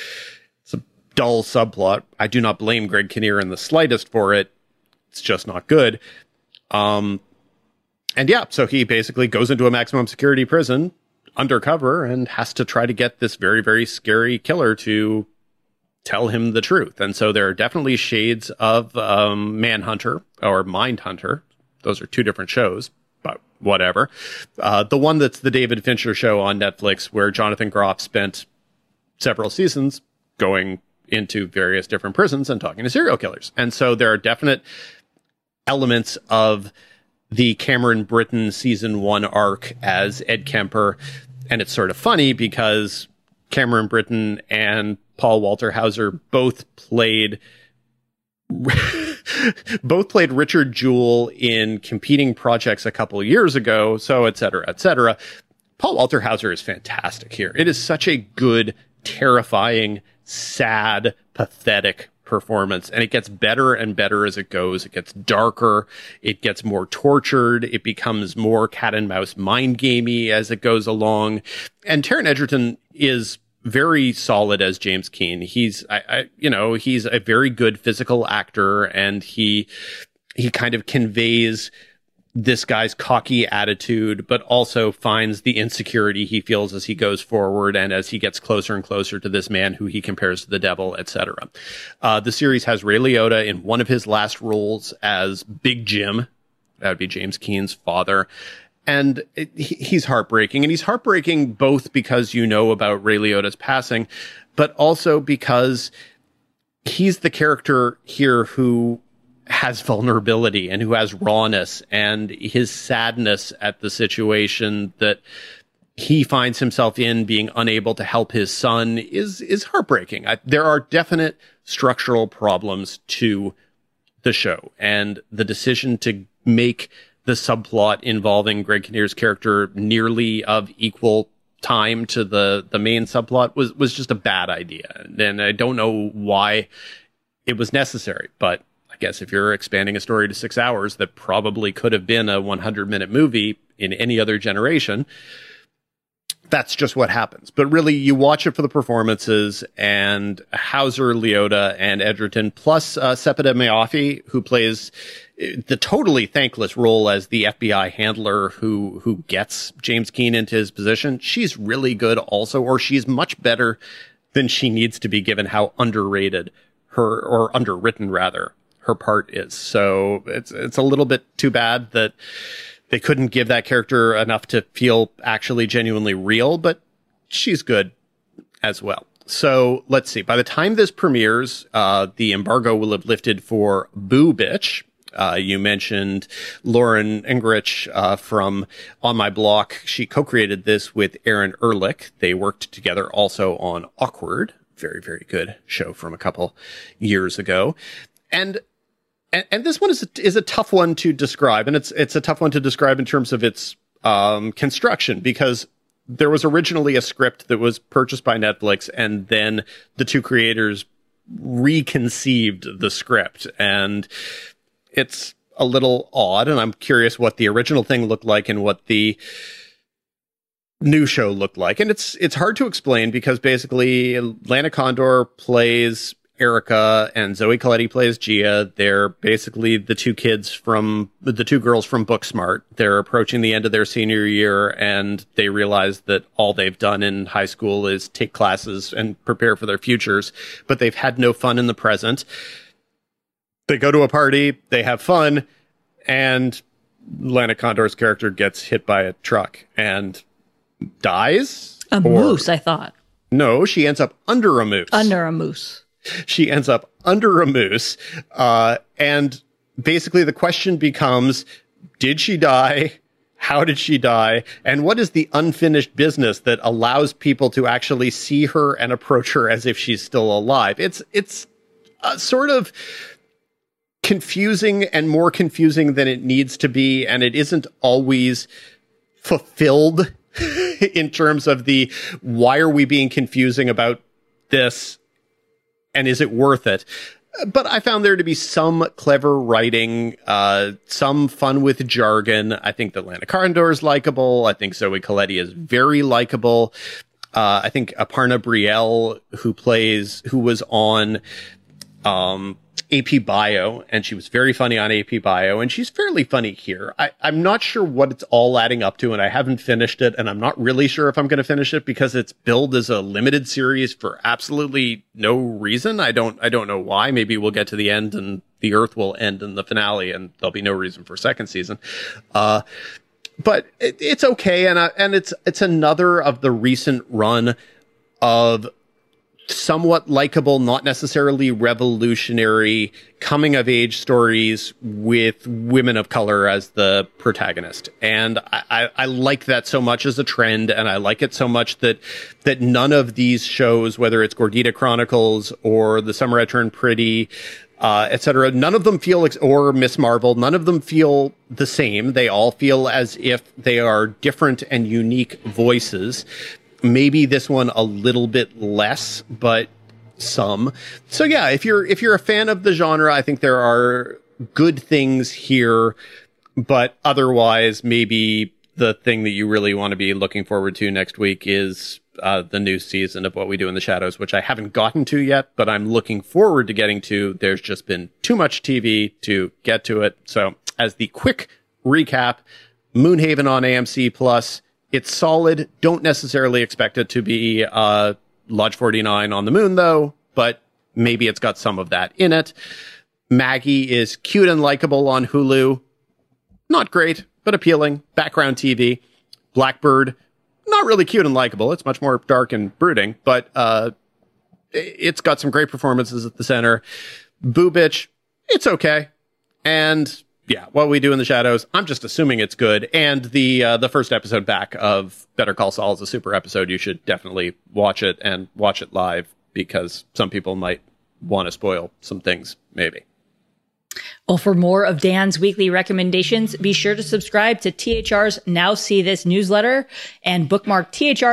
dull subplot. I do not blame Greg Kinnear in the slightest for it. It's just not good. And yeah, so he basically goes into a maximum security prison undercover and has to try to get this very, very scary killer to tell him the truth. And so there are definitely shades of Manhunter or Mindhunter. Those are two different shows, but whatever. The one that's the David Fincher show on Netflix, where Jonathan Groff spent several seasons going into various different prisons and talking to serial killers. And so there are definite elements of the Cameron Britton season 1 arc as Ed Kemper. And it's sort of funny because Cameron Britton and Paul Walter Hauser both played Richard Jewell in competing projects a couple of years ago. So et cetera, et cetera. Paul Walter Hauser is fantastic here. It is such a good, terrifying, sad, pathetic performance, and it gets better and better as it goes. It gets darker, it gets more tortured, it becomes more cat and mouse mind gamey as it goes along. And Taron Egerton is very solid as James Keen. He's he's a very good physical actor, and he kind of conveys this guy's cocky attitude, but also finds the insecurity he feels as he goes forward and as he gets closer and closer to this man who he compares to the devil, etc. The series has Ray Liotta in one of his last roles as Big Jim. That would be James Keen's father. And he's heartbreaking. And he's heartbreaking both because you know about Ray Liotta's passing, but also because he's the character here who has vulnerability and who has rawness, and his sadness at the situation that he finds himself in being unable to help his son is heartbreaking. There are definite structural problems to the show, and the decision to make the subplot involving Greg Kinnear's character nearly of equal time to the main subplot was just a bad idea. And I don't know why it was necessary, but I guess if you're expanding a story to 6 hours that probably could have been a 100-minute movie in any other generation, that's just what happens. But really, you watch it for the performances, and Hauser, Leota, and Edgerton, plus Sepideh Moafi, who plays the totally thankless role as the FBI handler who gets James Keen into his position. She's really good also, or she's much better than she needs to be given how underrated or underwritten rather, her part is. So it's a little bit too bad that they couldn't give that character enough to feel actually genuinely real, but she's good as well. So let's see. By the time this premieres, the embargo will have lifted for Boo Bitch. You mentioned Lauren Engerich from On My Block. She co-created this with Aaron Ehrlich. They worked together also on Awkward. Very, very good show from a couple years ago. And this one is a tough one to describe, and it's a tough one to describe in terms of its construction, because there was originally a script that was purchased by Netflix, and then the two creators reconceived the script, and it's a little odd, and I'm curious what the original thing looked like and what the new show looked like. And it's hard to explain, because basically Lana Condor plays Erica and Zoe Colletti plays Gia. They're basically the two girls from Booksmart. They're approaching the end of their senior year, and they realize that all they've done in high school is take classes and prepare for their futures, but they've had no fun in the present. They go to a party, they have fun, and Lana Condor's character gets hit by a truck and dies. Moose, I thought. No, she ends up under a moose. Under a moose. She ends up under a moose. And basically the question becomes, did she die? How did she die? And what is the unfinished business that allows people to actually see her and approach her as if she's still alive? It's sort of confusing, and more confusing than it needs to be. And it isn't always fulfilled in terms of the, why are we being confusing about this? And is it worth it? But I found there to be some clever writing, some fun with jargon. I think that Lana Condor is likable. I think Zoe Colletti is very likable. I think Aparna Brielle, who was on AP Bio, and she was very funny on AP Bio, and she's fairly funny here. I'm not sure what it's all adding up to, and I haven't finished it, and I'm not really sure if I'm going to finish it, because it's billed as a limited series for absolutely no reason. I don't know why. Maybe we'll get to the end and the Earth will end in the finale, and there'll be no reason for a second season. But it's okay, and it's another of the recent run of somewhat likable, not necessarily revolutionary, coming-of-age stories with women of color as the protagonist. And I like that so much as a trend, and I like it so much that none of these shows, whether it's Gordita Chronicles or The Summer I Turned Pretty, etc., none of them feel, or Miss Marvel, none of them feel the same. They all feel as if they are different and unique voices. Maybe this one a little bit less, but some. So yeah, if you're a fan of the genre, I think there are good things here, but otherwise, maybe the thing that you really want to be looking forward to next week is the new season of What We Do in the Shadows, which I haven't gotten to yet, but I'm looking forward to getting to. There's just been too much TV to get to it. So as the quick recap, Moonhaven on AMC Plus. It's solid. Don't necessarily expect it to be Lodge 49 on the moon, though, but maybe it's got some of that in it. Maggie is cute and likable on Hulu. Not great, but appealing. Background TV. Blackbird, not really cute and likable. It's much more dark and brooding, but it's got some great performances at the center. Boo Bitch, it's okay. And Yeah, What We Do in the Shadows, I'm just assuming it's good. And the first episode back of Better Call Saul is a super episode. You should definitely watch it and watch it live because some people might want to spoil some things, maybe. Well, for more of Dan's weekly recommendations, be sure to subscribe to THR's Now See This newsletter and bookmark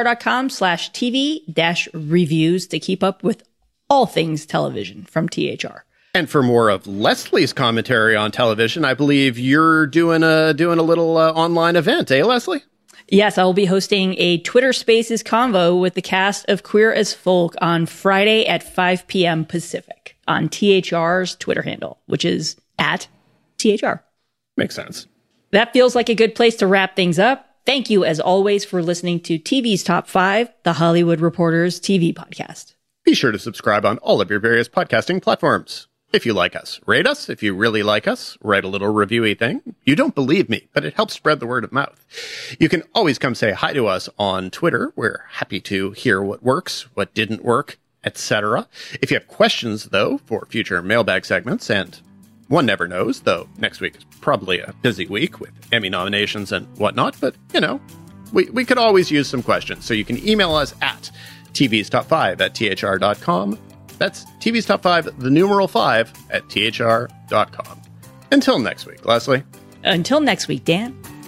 thr.com/TV-reviews to keep up with all things television from THR. And for more of Leslie's commentary on television, I believe you're doing a little online event, eh, Leslie? Yes, I will be hosting a Twitter Spaces convo with the cast of Queer as Folk on Friday at 5 p.m. Pacific on THR's Twitter handle, which is @THR. Makes sense. That feels like a good place to wrap things up. Thank you, as always, for listening to TV's Top 5, the Hollywood Reporters TV podcast. Be sure to subscribe on all of your various podcasting platforms. If you like us, rate us. If you really like us, write a little reviewy thing. You don't believe me, but it helps spread the word of mouth. You can always come say hi to us on Twitter. We're happy to hear what works, what didn't work, etc. If you have questions, though, for future mailbag segments, and one never knows, though next week is probably a busy week with Emmy nominations and whatnot, but, you know, we could always use some questions. So you can email us at TV's Top 5 at THR.com. That's TV's Top 5, the numeral 5 at THR.com. Until next week, Leslie. Until next week, Dan.